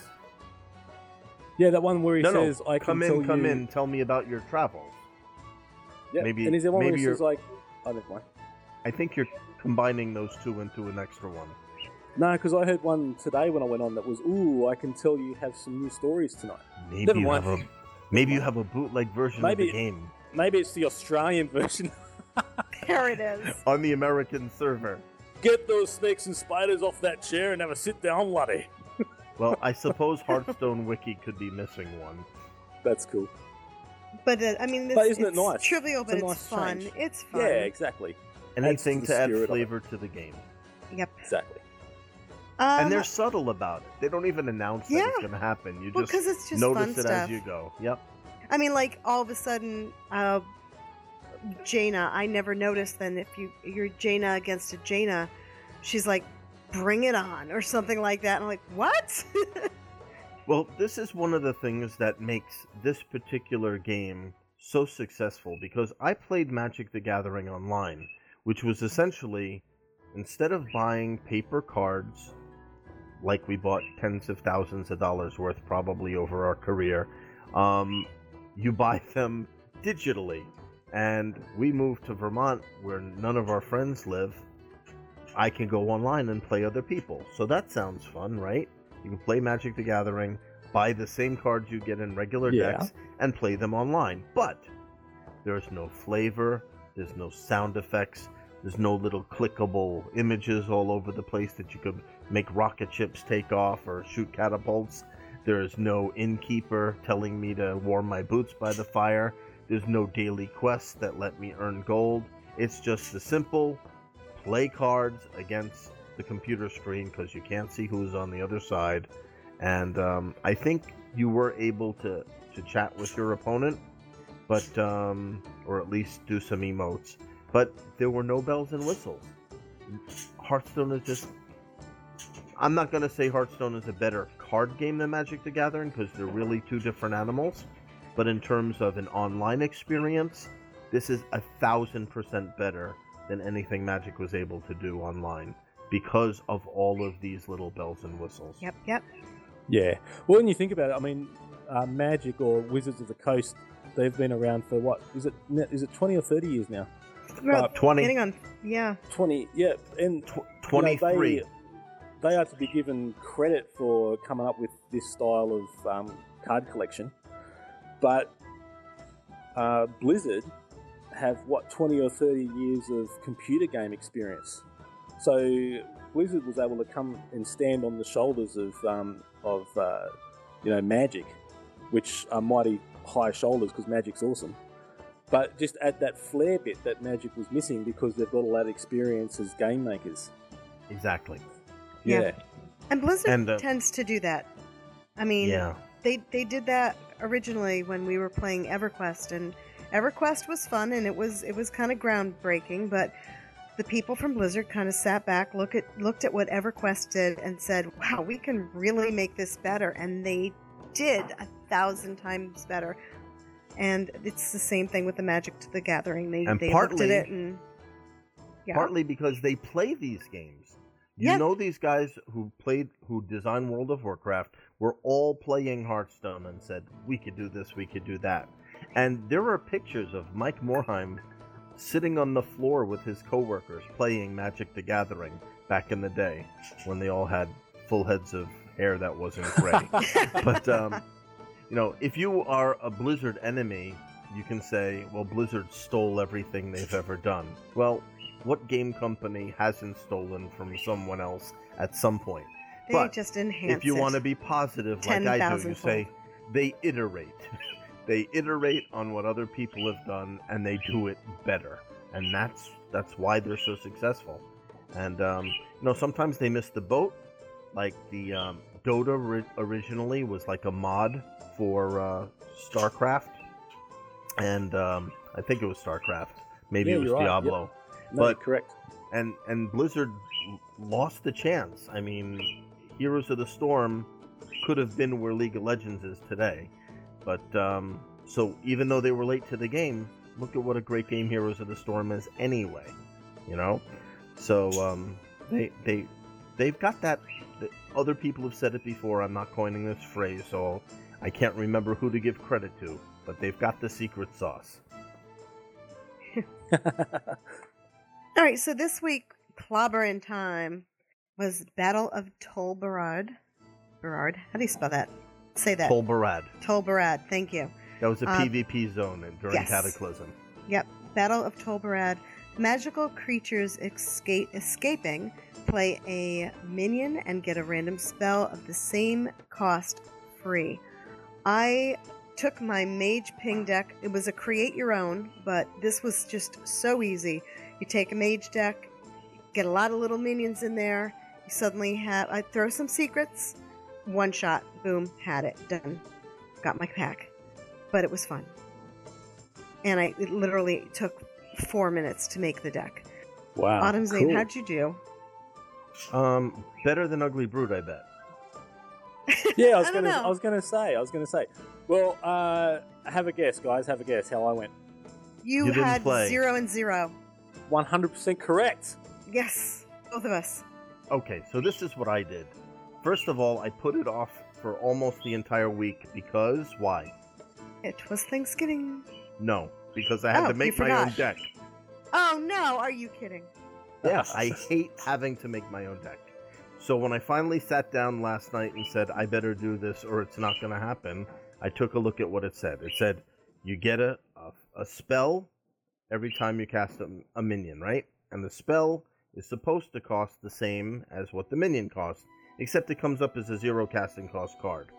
Yeah, that one where he no, says, no. I come can in, tell come you... in, tell me about your travels. Yeah, Maybe- and is there one where maybe he you're- says, like, oh, never mind. I think you're combining those two into an extra one. No, because I heard one today when I went on that was, ooh, I can tell you have some new stories tonight. Maybe Never you mind. have a maybe you have a bootleg version Maybe- of the game Maybe it's the Australian version. There it is. on the American server. Get those snakes and spiders off that chair and have a sit down, laddie. Well, I suppose Hearthstone Wiki could be missing one. That's cool. But uh, I mean, But it's, isn't it it's nice? trivial, It's but a it's nice fun. change. It's fun. Yeah, exactly. Anything to to, the add spirit of it. flavor to the game. Yep. Exactly. Um, And they're subtle about it. They don't even announce that Yeah. it's going to happen. You well, just, because it's just notice fun it stuff. as you go. Yep. I mean, like all of a sudden, uh, Jaina. I never noticed. Then if you you're Jaina against a Jaina, she's like, "Bring it on" or something like that. And I'm like, "What?" Well, this is one of the things that makes this particular game so successful, because I played Magic the Gathering online, which was essentially, instead of buying paper cards, like we bought tens of thousands of dollars worth probably over our career, um, you buy them digitally. And we moved to Vermont, where none of our friends live. I can go online and play other people. So that sounds fun, right? You can play Magic the Gathering, buy the same cards you get in regular Yeah. decks, and play them online. But there's no flavor, there's no sound effects, There's no little clickable images all over the place that you could make rocket ships take off or shoot catapults. There's no innkeeper telling me to warm my boots by the fire. There's no daily quests that let me earn gold. It's just the simple play cards against the computer screen because you can't see who's on the other side. And um, I think you were able to, to chat with your opponent, but um, or at least do some emotes. But there were no bells and whistles. Hearthstone is just... I'm not going to say Hearthstone is a better card game than Magic the Gathering because they're really two different animals. But in terms of an online experience, this is a thousand percent better than anything Magic was able to do online because of all of these little bells and whistles. Yep, yep. Yeah. Well, when you think about it, I mean, uh, Magic or Wizards of the Coast, they've been around for what? Is it is it twenty or thirty years now? About twenty. Getting on, yeah. twenty, yeah. And Tw- twenty-three. You know, they, they are to be given credit for coming up with this style of um, card collection. But uh, Blizzard have, what, twenty or thirty years of computer game experience. So Blizzard was able to come and stand on the shoulders of, um, of uh, you know, Magic, which are mighty high shoulders because Magic's awesome. But just add that flair bit that Magic was missing because they've got all that experience as game makers. Exactly. Yeah. Yeah. And Blizzard And, uh, tends to do that. I mean, Yeah. they they did that originally when we were playing EverQuest, and EverQuest was fun and it was it was kind of groundbreaking, but the people from Blizzard kind of sat back, look at looked at what EverQuest did and said, "Wow, we can really make this better." And they did a thousand times better. And it's the same thing with the Magic the Gathering. They And they partly- looked at it and yeah. Partly because they play these games. You Yeah. know, these guys who played, who designed World of Warcraft, were all playing Hearthstone and said, we could do this, we could do that. And there are pictures of Mike Morheim sitting on the floor with his coworkers playing Magic the Gathering back in the day when they all had full heads of hair that wasn't gray. But, um, you know, if you are a Blizzard enemy, you can say, well, Blizzard stole everything they've ever done. Well, what game company hasn't stolen from someone else at some point? They But just enhance if you it. want to be positive like I do, you 10,000 say they iterate. They iterate on what other people have done and they do it better. And that's that's why they're so successful. And um, you know, sometimes they miss the boat. Like the um, Dota ri- originally was like a mod for uh, StarCraft. And um, I think it was StarCraft. Maybe Yeah, it was you're right, Diablo. yep. No, But- correct. and and Blizzard lost the chance. I mean, Heroes of the Storm could have been where League of Legends is today. But um, so even though they were late to the game, look at what a great game Heroes of the Storm is anyway. You know, so um, they they they've got that. The, other people have said it before. I'm not coining this phrase, so I can't remember who to give credit to. But they've got the secret sauce. All right, so this week, clobbering time was Battle of Tol Barad. Barad? How do you spell that? Say that. Tol Barad. Tol Barad, thank you. That was a Uh, PvP zone during yes. Cataclysm. Yep, Battle of Tol Barad. Magical creatures escape, escaping play a minion and get a random spell of the same cost free. I took my Mage Ping deck. It was a create your own, but this was just so easy. You take a Mage deck, get a lot of little minions in there. You suddenly have, I throw some secrets, one shot, boom, had it, done. Got my pack. But it was fun. And I it literally took four minutes to make the deck. Wow. Autumn Zane, cool. how'd you do? Um, better than Ugly Brute, I bet. Yeah, I was I don't gonna. know. I was gonna say. I was gonna say. Well, uh, have a guess, guys. Have a guess how I went. You, You didn't had play. zero and zero. One hundred percent correct. Yes, both of us. Okay, so this is what I did. First of all, I put it off for almost the entire week because why? It was Thanksgiving. No, because I had Oh, to make you my own forgot. deck. Oh no, are you kidding? Yeah, I hate having to make my own deck. So when I finally sat down last night and said, I better do this or it's not going to happen, I took a look at what it said. It said, you get a, a, a spell every time you cast a, a minion, right? and the spell is supposed to cost the same as what the minion costs, except it comes up as a zero casting cost card.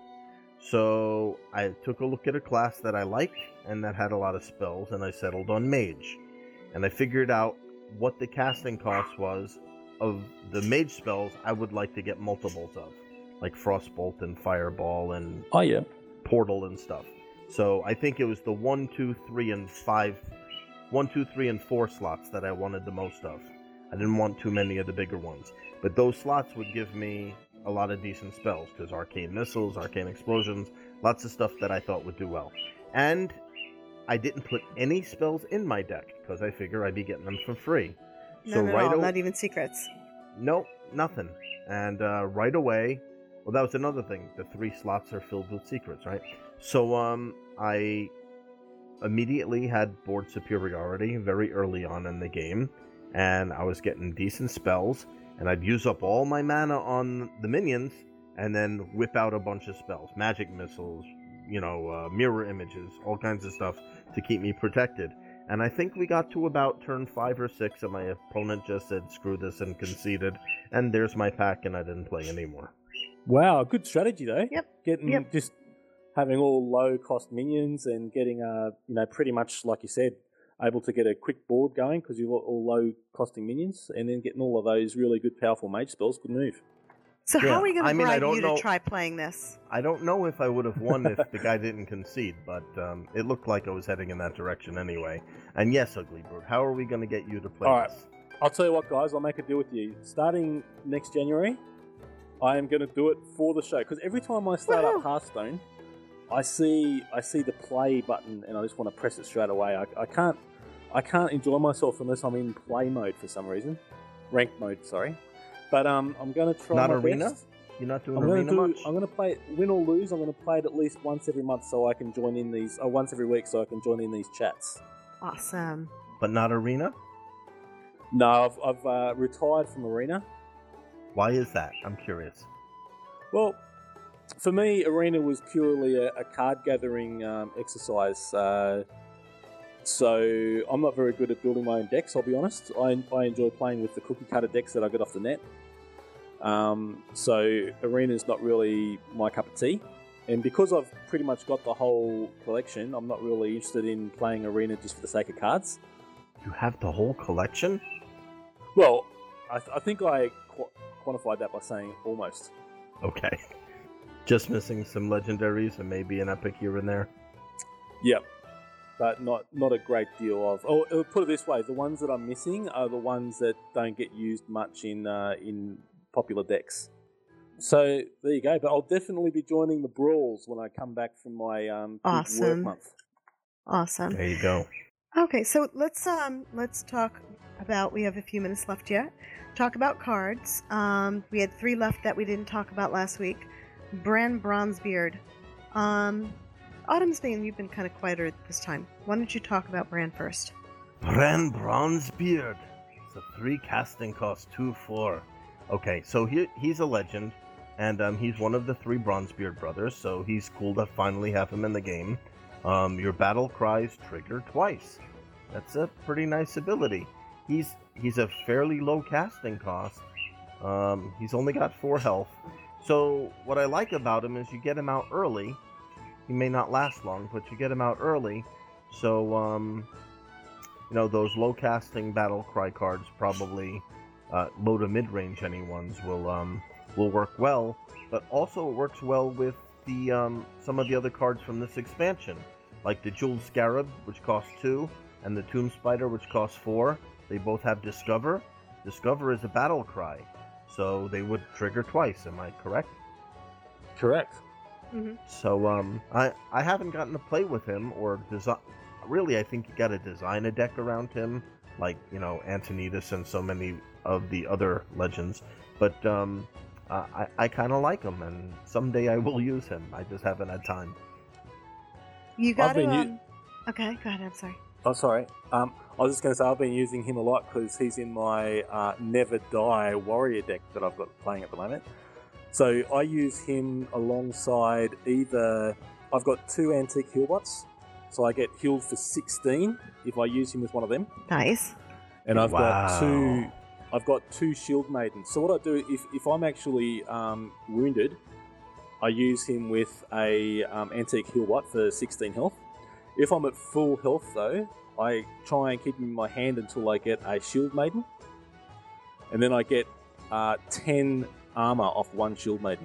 So I took a look at a class that I liked and that had a lot of spells, and I settled on Mage. And I figured out what the casting cost was of the Mage spells I would like to get multiples of, like Frostbolt and Fireball and Oh, yeah. Portal and stuff. So I think it was the one, two, three, and five, one, two, three, and four slots that I wanted the most of. I didn't want too many of the bigger ones, but those slots would give me a lot of decent spells, because Arcane Missiles, Arcane Explosions, lots of stuff that I thought would do well. And I didn't put any spells in my deck, because I figure I'd be getting them for free. None so at right all, o- not even secrets. Nope, nothing. And uh, right away, well, that was another thing. The three slots are filled with secrets, right? So um, I immediately had board superiority very early on in the game, and I was getting decent spells, and I'd use up all my mana on the minions, and then whip out a bunch of spells. Magic missiles, you know, uh, mirror images, all kinds of stuff to keep me protected. And I think we got to about turn five or six, and my opponent just said, screw this, and conceded. And there's my pack, and I didn't play anymore. Wow, good strategy though. Yep. Getting Yep. just having all low cost minions and getting uh you know pretty much like you said, able to get a quick board going because you've got all low costing minions, and then getting all of those really good powerful mage spells. Good move. So Yeah, how are we going I to mean, I bribe don't you know- to try playing this? I don't know if I would have won if the guy didn't concede, but um, it looked like I was heading in that direction anyway. And yes, Ugly Bird, how are we going to get you to play All right. this? I'll tell you what, guys. I'll make a deal with you. Starting next January, I am going to do it for the show because every time I start Woohoo! up Hearthstone, I see I see the play button and I just want to press it straight away. I, I can't I can't enjoy myself unless I'm in play mode for some reason, rank mode. Sorry, but um, I'm going to try Not my arena? best. You're not doing I'm going arena to do. much? I'm going to play it, win or lose. I'm going to play it at least once every month so I can join in these. Or once every week so I can join in these chats. Awesome. But not arena? No, I've I've uh, retired from arena. Why is that? I'm curious. Well, for me, arena was purely a, a card gathering um, exercise. Uh, so I'm not very good at building my own decks. I'll be honest. I I enjoy playing with the cookie cutter decks that I get off the net. Um, so arena is not really my cup of tea. And because I've pretty much got the whole collection, I'm not really interested in playing arena just for the sake of cards. You have the whole collection? Well, I, th- I think I qu- quantified that by saying almost. Okay. Just missing some legendaries and maybe an epic here and there? Yep, but not not a great deal of. Oh, uh, put it this way: the ones that I'm missing are the ones that don't get used much in uh, in popular decks. So there you go. But I'll definitely be joining the brawls when I come back from my um, big work Awesome. month. Awesome. There you go. Okay, so let's um let's talk about. We have a few minutes left yet. Talk about cards. Um, we had three left that we didn't talk about last week. Bran Bronzebeard. Um, Autumn's Bane, you've been kind of quieter this time. Why don't you talk about Bran first? Bran Bronzebeard. It's a three casting cost, two, four. Okay, so he, he's a legend, and um, he's one of the three Bronzebeard brothers, so he's cool to finally have him in the game. Um, your battle cries trigger twice. That's a pretty nice ability. He's he's a fairly low casting cost. Um, he's only got four health. So what I like about him is you get him out early. He may not last long, but you get him out early. So um, you know, those low casting battle cry cards, probably uh, low to mid range anyone's, will um, will work well. But also it works well with the um, some of the other cards from this expansion, like the Jeweled Scarab, which costs two, and the Tomb Spider, which costs four. They both have Discover. Discover is a battle cry, so they would trigger twice. Am I correct? Correct. Mm-hmm. So um, I I haven't gotten to play with him or design. Really, I think you got to design a deck around him, like you know Antonidas and so many of the other legends. But um, uh, I I kind of like him, and someday I will use him. I just haven't had time. You got to. been u- Um... Okay, go ahead. I'm sorry. Oh, sorry. Um, I was just going to say I've been using him a lot because he's in my uh, Never Die Warrior deck that I've got playing at the moment. So I use him alongside either... I've got two Antique Healbots, so I get healed for sixteen if I use him with one of them. Nice. and I've Wow. got two. I've got two shield maidens. So what I do if if I'm actually um, wounded, I use him with a um, antique heal wight for sixteen health. If I'm at full health though, I try and keep him in my hand until I get a shield maiden, and then I get uh, ten armor off one shield maiden.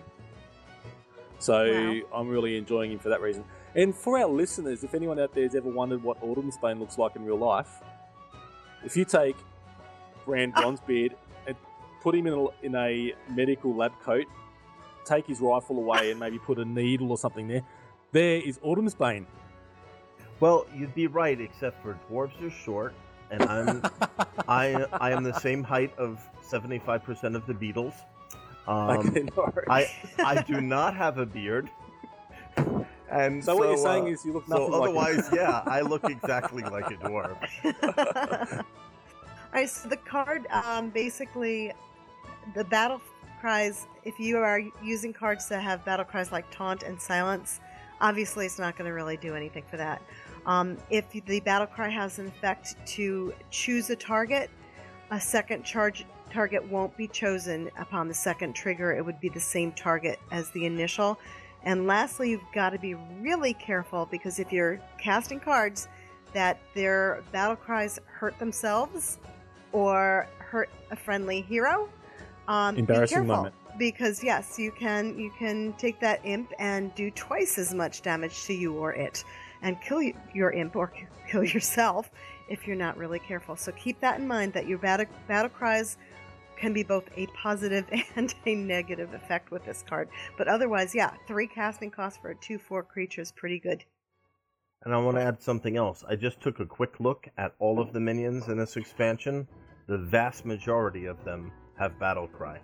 So Wow. I'm really enjoying him for that reason. And for our listeners, if anyone out there has ever wondered what Autumnsbane looks like in real life, if you take Brand Bronzebeard and put him in a, in a medical lab coat, take his rifle away and maybe put a needle or something there, there is Autumnsbane. Well, you'd be right, except for dwarves are short, and I'm I I am the same height of seventy-five percent of the Beatles. Um, Okay, no. I I do not have a beard. And So, so what you're saying uh, is you look so nothing like otherwise, yeah, I look exactly like a dwarf. All right, so the card um, basically, the battle cries, if you are using cards that have battle cries like Taunt and Silence, obviously it's not going to really do anything for that. Um, if the battle cry has an effect to choose a target, a second charge target won't be chosen upon the second trigger. It would be the same target as the initial. And lastly, you've got to be really careful because if you're casting cards that their battle cries hurt themselves or hurt a friendly hero, um, Embarrassing be careful, moment. because yes, you can you can take that imp and do twice as much damage to you or it, and kill you, your imp or k- kill yourself if you're not really careful. So keep that in mind that your battle battle cries can be both a positive and a negative effect with this card. But otherwise, yeah, three casting costs for a two four creature is pretty good. And I want to add something else. I just took a quick look at all of the minions in this expansion. The vast majority of them have battle cry.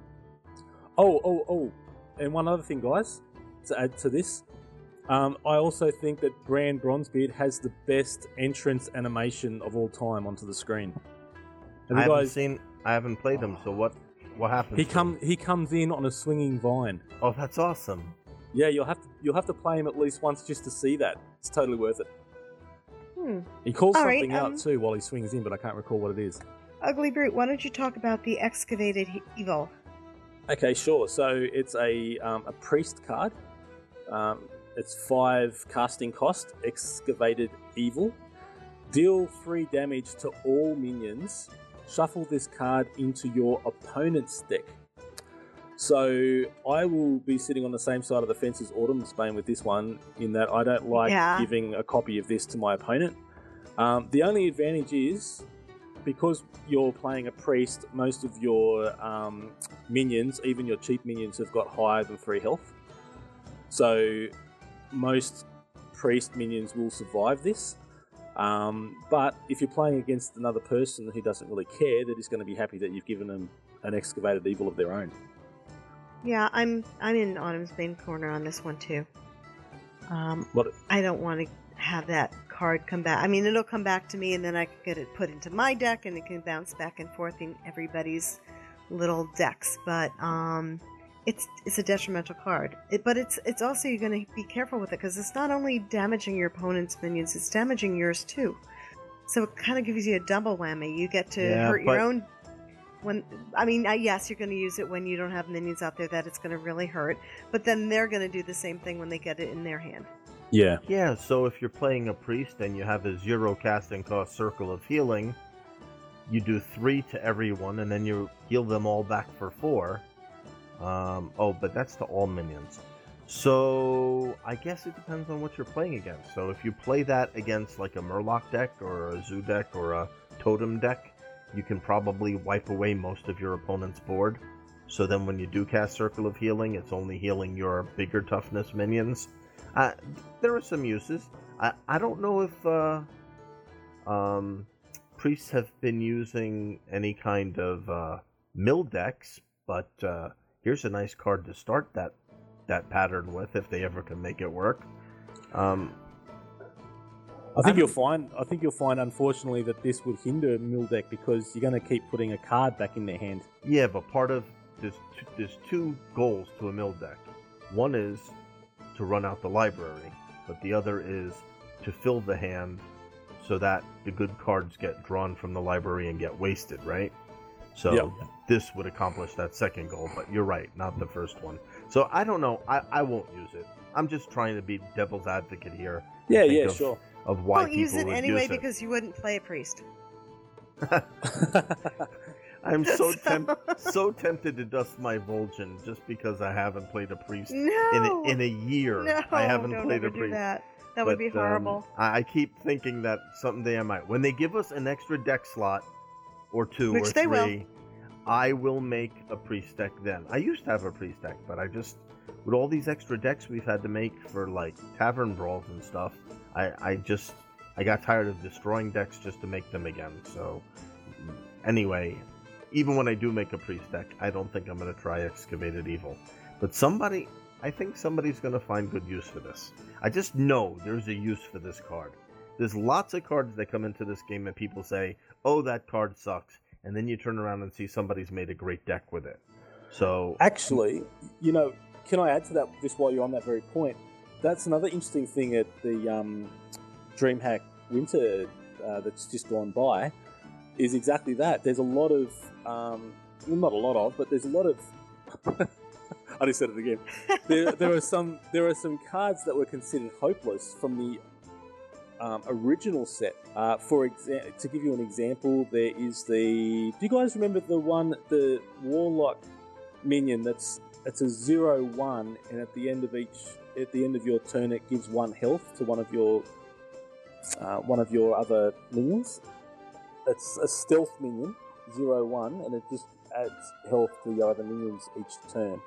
Oh, oh, oh. And one other thing, guys, to add to this. Um, I also think that Brand Bronzebeard has the best entrance animation of all time onto the screen. Have I you haven't guys... seen, I haven't played them. So what, what happens? He to come him? he comes in on a swinging vine. Oh, that's awesome. Yeah, you'll have to you'll have to play him at least once just to see that. It's totally worth it. Hmm. He calls All right, something um, out too while he swings in, but I can't recall what it is. Ugly Brute, why don't you talk about the Excavated he- Evil? Okay, sure. So it's a um, a priest card. Um, it's five casting cost. Excavated Evil. Deal three damage to all minions. Shuffle this card into your opponent's deck. So I will be sitting on the same side of the fence as Autumnsbane with this one, in that I don't like Yeah. giving a copy of this to my opponent. Um, the only advantage is, because you're playing a priest, most of your um, minions, even your cheap minions, have got higher than three health. So most priest minions will survive this. Um, but if you're playing against another person who doesn't really care, they're just going to be happy that you've given them an Excavated Evil of their own. Yeah, I'm I'm in Autumnsbane corner on this one too. Um, What? I don't want to have that card come back. I mean, it'll come back to me, and then I can get it put into my deck, and it can bounce back and forth in everybody's little decks. But um, it's it's a detrimental card. It, but it's it's also, you're going to be careful with it because it's not only damaging your opponent's minions, it's damaging yours too. So it kind of gives you a double whammy. You get to Yeah, hurt but- your own. When I mean, uh, yes, you're going to use it when you don't have minions out there that it's going to really hurt. But then they're going to do the same thing when they get it in their hand. Yeah. Yeah, so if you're playing a priest and you have a zero casting cost Circle of Healing, you do three to everyone, and then you heal them all back for four. Um, oh, but that's to all minions. So I guess it depends on what you're playing against. So if you play that against like a Murloc deck or a Zoo deck or a Totem deck, you can probably wipe away most of your opponent's board. So then when you do cast Circle of Healing, it's only healing your bigger toughness minions. Uh, there are some uses. I, I don't know if uh, um, priests have been using any kind of uh, mill decks, but uh, here's a nice card to start that that pattern with if they ever can make it work. Um, I think I'm- you'll find. I think you'll find, unfortunately, that this would hinder Mill Deck because you're going to keep putting a card back in their hand. yeah, but part of there's two, there's two goals to a mill deck. One is to run out the library, but the other is to fill the hand so that the good cards get drawn from the library and get wasted, right? So Yep. this would accomplish that second goal, but you're right, not the first one. So I don't know. I, I won't use it. I'm just trying to be devil's advocate here. and Yeah, think yeah, of, sure. Of why Don't people use it would anyway use it. because you wouldn't play a priest. I'm so So- temp- so tempted to dust my Vol'jin just because I haven't played a priest No. in a, in a year. No, I haven't don't played ever a do priest. that. That would be But, um, horrible. I, I keep thinking that someday I might. When they give us an extra deck slot, or two, Which or they will. three, I will make a priest deck then. I used to have a priest deck, but I just, with all these extra decks we've had to make for like tavern brawls and stuff, I, I just, I got tired of destroying decks just to make them again. So, anyway, even when I do make a priest deck, I don't think I'm going to try Excavated Evil. But somebody, I think somebody's going to find good use for this. I just know there's a use for this card. There's lots of cards that come into this game and people say, oh, that card sucks. And then you turn around and see somebody's made a great deck with it. So, Actually, you know, can I add to that just while you're on that very point? That's another interesting thing at the um, DreamHack Winter uh, that's just gone by, is exactly that. There's a lot of, um, well, not a lot of, but there's a lot of. I just said it again. There, there are some, there are some cards that were considered hopeless from the um, original set. Uh, for exa- to give you an example, there is the. Do you guys remember the one, the Warlock minion that's it's a zero one, and at the end of each, at the end of your turn, it gives one health to one of your, uh, one of your other minions. It's a stealth minion, zero one, and it just adds health to the other minions each turn.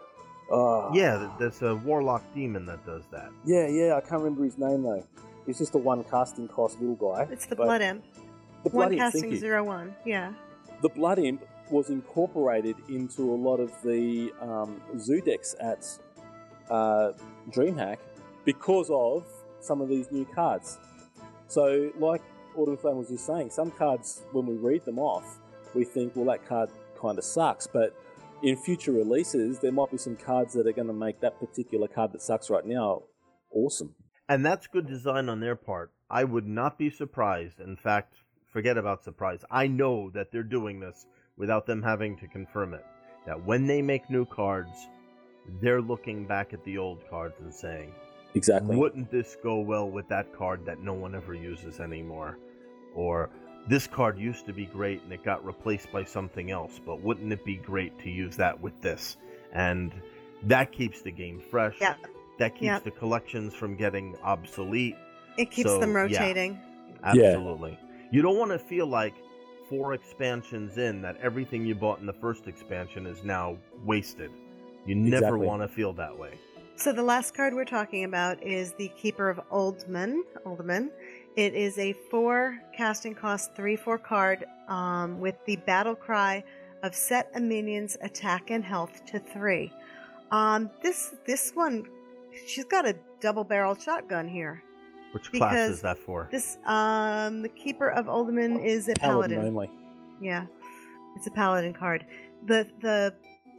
Oh. yeah, th- there's a Warlock Demon that does that. Yeah, yeah, I can't remember his name though. He's just a one casting cost little guy. It's the but- Blood Imp. The Blood One Imp, thank casting you. zero one. Yeah. The Blood Imp was incorporated into a lot of the um, zoo decks at uh, DreamHack because of some of these new cards. So, like Autumn Flame was just saying, some cards, when we read them off, we think, well, that card kind of sucks. But in future releases, there might be some cards that are going to make that particular card that sucks right now awesome. And that's good design on their part. I would not be surprised. In fact, forget about surprise. I know that they're doing this without them having to confirm it. That when they make new cards, they're looking back at the old cards and saying, Exactly. wouldn't this go well with that card that no one ever uses anymore? Or, this card used to be great and it got replaced by something else, but wouldn't it be great to use that with this? And that keeps the game fresh. Yeah. That keeps Yeah. the collections from getting obsolete. It keeps So, them yeah. rotating. Absolutely. You don't want to feel like four expansions in that everything you bought in the first expansion is now wasted. You never Exactly. want to feel that way. So the last card we're talking about is the Keeper of Oldman. Oldman. It is a four casting cost three four card um, with the battle cry of set a minion's attack and health to three. Um, this this one, she's got a double barreled shotgun here. Which class Because is that for? This um, the Keeper of Oldman is a Paladin paladin. only. Yeah, it's a paladin card. The the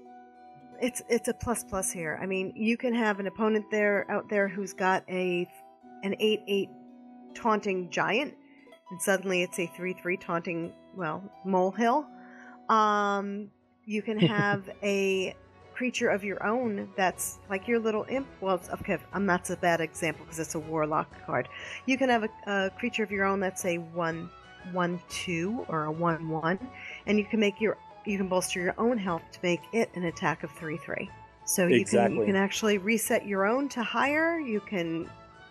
it's it's a plus plus here. I mean, you can have an opponent there out there who's got a an eight eight taunting giant, and suddenly it's a three three taunting well molehill. Um, you can have a creature of your own that's like your little imp. Well, it's, okay, um, that's a bad example because it's a warlock card. You can have a, a creature of your own that's a one one two or a one one, and you can make your you can bolster your own health to make it an attack of three three. So you can you Exactly. can actually reset your own to higher. You can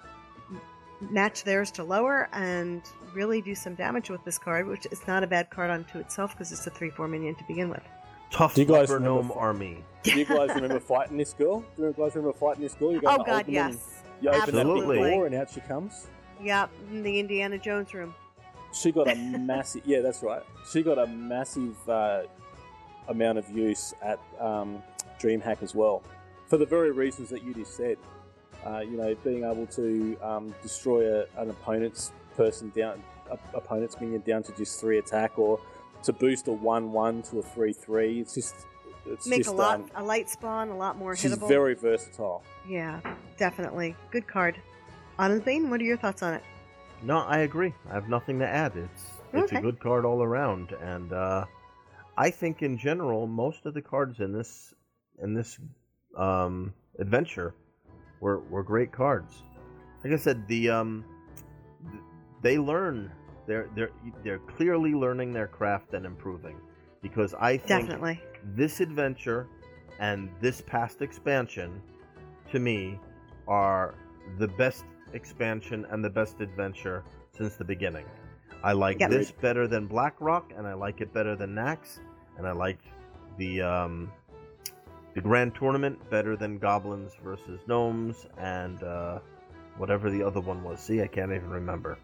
match theirs to lower and really do some damage with this card, which is not a bad card unto itself because it's a three four minion to begin with. Tough Do you guys Fluffer remember Gnome f- Army. Do you guys remember fighting this girl? Do you guys remember fighting this girl? You go Oh to God, Oldman yes. and You open that Absolutely. big door and out she comes. Yep, in the Indiana Jones room. She got a massive, yeah, that's right. She got a massive uh, amount of use at um, DreamHack as well, for the very reasons that you just said. Uh, you know, being able to um, destroy a, an opponent's person down, a, opponent's minion down to just three attack, or to boost a one one to a three three. It's just, it's Make just, a lot um, a light spawn, a lot more she's hittable. very versatile. Yeah, definitely. Good card. Honestly, what are your thoughts on it? No, I agree. I have nothing to add. It's it's Okay. a good card all around, and uh, I think in general most of the cards in this in this um, adventure were were great cards. Like I said, the um, th- they learn. They're they're they're clearly learning their craft and improving, because I think Definitely. this adventure and this past expansion, to me, are the best expansion and the best adventure since the beginning. I like Yep. this better than Blackrock, and I like it better than Nax, and I like the um, the Grand Tournament better than Goblins versus Gnomes, and uh, whatever the other one was. See, I can't even remember.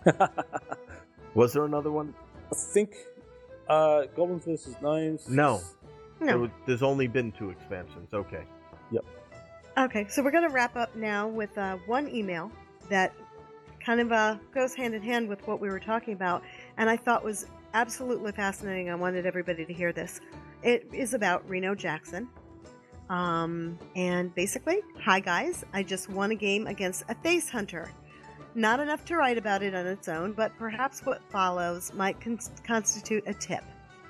Was there another one? I think uh, Goblins versus Gnomes. No. No. There- There's only been two expansions. Okay. Okay, so we're going to wrap up now with uh, one email that kind of uh, goes hand in hand with what we were talking about, and I thought was absolutely fascinating. I wanted everybody to hear this. It is about Reno Jackson. Um, and basically, hi guys, I just won a game against a Face Hunter. Not enough to write about it on its own, but perhaps what follows might con- constitute a tip.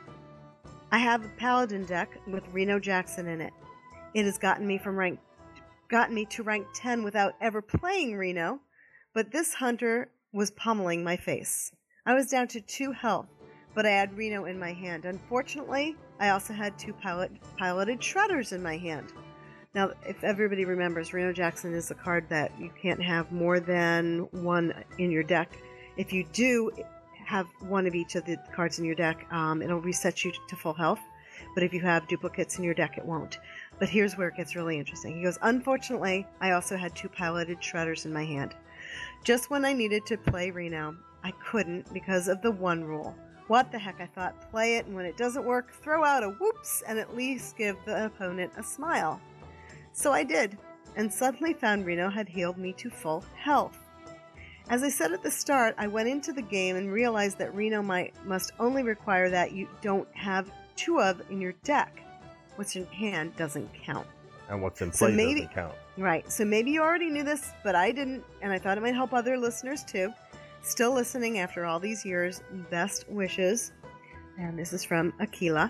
I have a Paladin deck with Reno Jackson in it. It has gotten me from rank gotten me to rank ten without ever playing Reno, but this hunter was pummeling my face. I was down to two health, but I had Reno in my hand. Unfortunately, I also had two pilot, piloted shredders in my hand. Now, if everybody remembers, Reno Jackson is a card that you can't have more than one in your deck. If you do have one of each of the cards in your deck, um, it'll reset you to full health. But if you have duplicates in your deck, it won't. But here's where it gets really interesting. He goes, unfortunately, I also had two piloted shredders in my hand. Just when I needed to play Reno, I couldn't because of the one rule. What the heck, I thought, play it, and when it doesn't work, throw out a whoops and at least give the opponent a smile. So I did, and suddenly found Reno had healed me to full health. As I said at the start, I went into the game and realized that Reno might must only require that you don't have two of in your deck. What's in hand doesn't count. And what's in So play maybe- doesn't count. Right, so maybe you already knew this, but I didn't, and I thought it might help other listeners too. Still listening after all these years, best wishes. And this is from Aquila.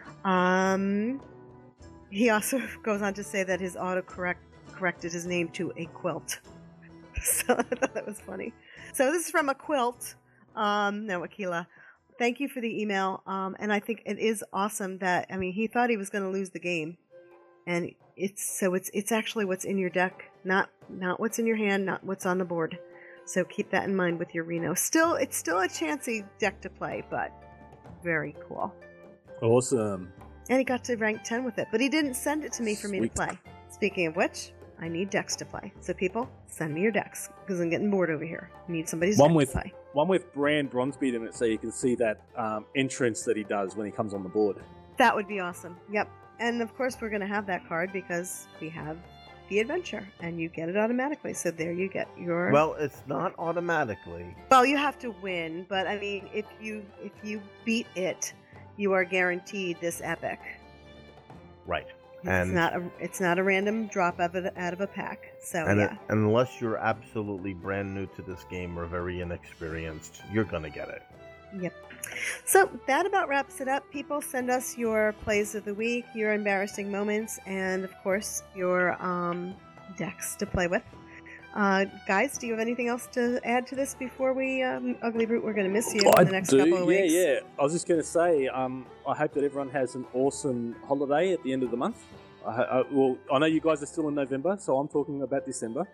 Um, he also goes on to say that his autocorrect corrected his name to a quilt. So I thought that was funny. So this is from a quilt. Um, no, Aquila. Thank you for the email. Um, and I think it is awesome that, I mean, he thought he was going to lose the game. And it's so it's it's actually what's in your deck, not not what's in your hand, not what's on the board. So keep that in mind with your Reno. Still, it's still a chancy deck to play, but very cool. Awesome. And he got to rank ten with it, but he didn't send it to me for me to Sweet. play. Speaking of which, I need decks to play. So people, send me your decks because I'm getting bored over here. I need somebody's One deck with to play. one with Brand Bronzebeard in it, so you can see that um, entrance that he does when he comes on the board. That would be awesome. Yep. And of course, we're going to have that card because we have the adventure, and you get it automatically. So there you get your. Well, it's not automatically. Well, you have to win, but I mean, if you if you beat it, you are guaranteed this epic. Right. It's And- not a it's not a random drop out of a, out of a pack. So And yeah, it, unless you're absolutely brand new to this game or very inexperienced, you're gonna get it. yep. So that about wraps it up. People, send us your plays of the week, your embarrassing moments, and of course your um, decks to play with. Uh, guys, do you have anything else to add to this before we, um, Ugly Brute? We're going to miss you I in the next do, couple of yeah, weeks. yeah. I was just going to say, um, I hope that everyone has an awesome holiday at the end of the month. I, ho- I, well, I know you guys are still in November, so I'm talking about December.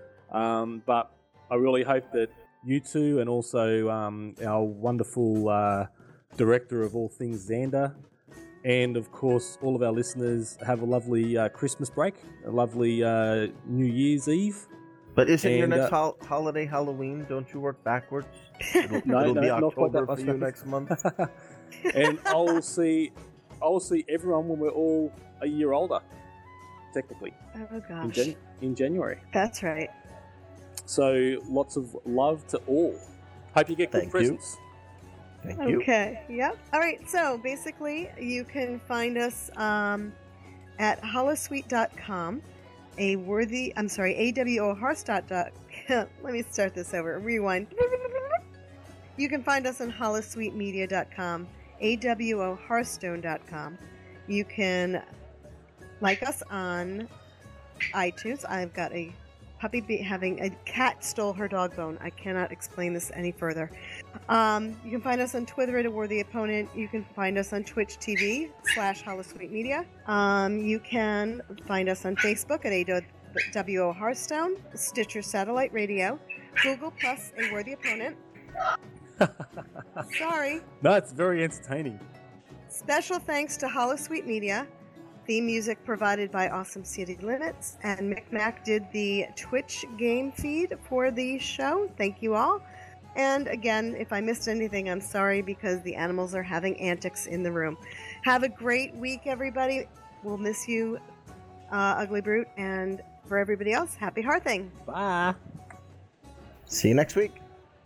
Um, but I really hope that you two and also um, our wonderful uh, director of all things, Xander, and of course all of our listeners have a lovely uh, Christmas break, a lovely uh, New Year's Eve. But isn't your And, next uh, hol- holiday Halloween? Don't you work backwards? It'll, No, it'll no, be not quite October that for much you backwards. next month. And I'll see, I'll see everyone when we're all a year older, technically, Oh in, gosh, Jan- in January. that's right. So lots of love to all. Hope you get good Thank you. presents. Thank you. Okay. Yep. All right. So basically, you can find us um, at holosuite dot com. A worthy, I'm sorry, A W O Hearthstone dot com. Let me start this over. Rewind. You can find us on holosuite media dot com, A W O hearthstone dot com. You can like us on iTunes. I've got a puppy be- having a cat stole her dog bone. I cannot explain this any further. Um, you can find us on Twitter at A Worthy Opponent. You can find us on Twitch T V slash holosuite media. Um, you can find us on Facebook at A W O Hearthstone, Stitcher Satellite Radio, Google Plus A Worthy Opponent. Sorry. No, it's very entertaining. Special thanks to holosuite Media. Theme music provided by Awesome City Limits, and Micmac did the Twitch game feed for the show. Thank you all. And again, if I missed anything, I'm sorry because the animals are having antics in the room. Have a great week, everybody. We'll miss you, uh, Ugly Brute, and for everybody else, happy hearthing. Bye. See you next week.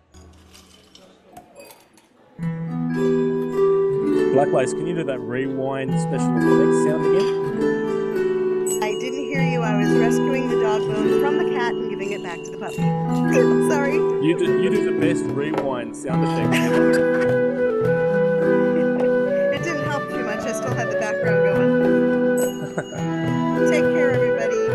Blacklights, can you do that rewind special effects sound again? I didn't hear you. I was rescuing the dog bone from the cat and giving it back to the puppy. I'm sorry. You do, you do the best rewind sound effects. It didn't help too much. I still had the background going. Take care, everybody.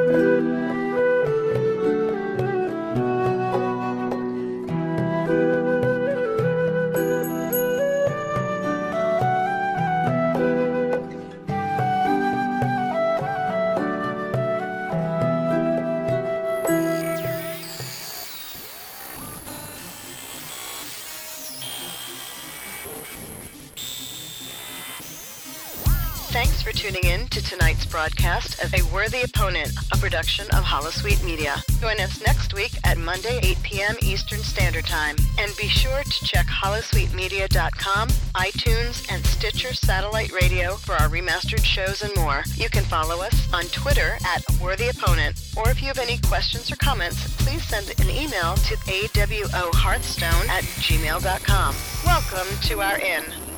Thanks for tuning in to tonight's broadcast of A Worthy Opponent, a production of Holosuite Media. Join us next week at Monday, eight p.m. Eastern Standard Time. And be sure to check holosuite media dot com, iTunes, and Stitcher Satellite Radio for our remastered shows and more. You can follow us on Twitter at Worthy Opponent. Or if you have any questions or comments, please send an email to A W O hearthstone at gmail dot com. Welcome to our inn.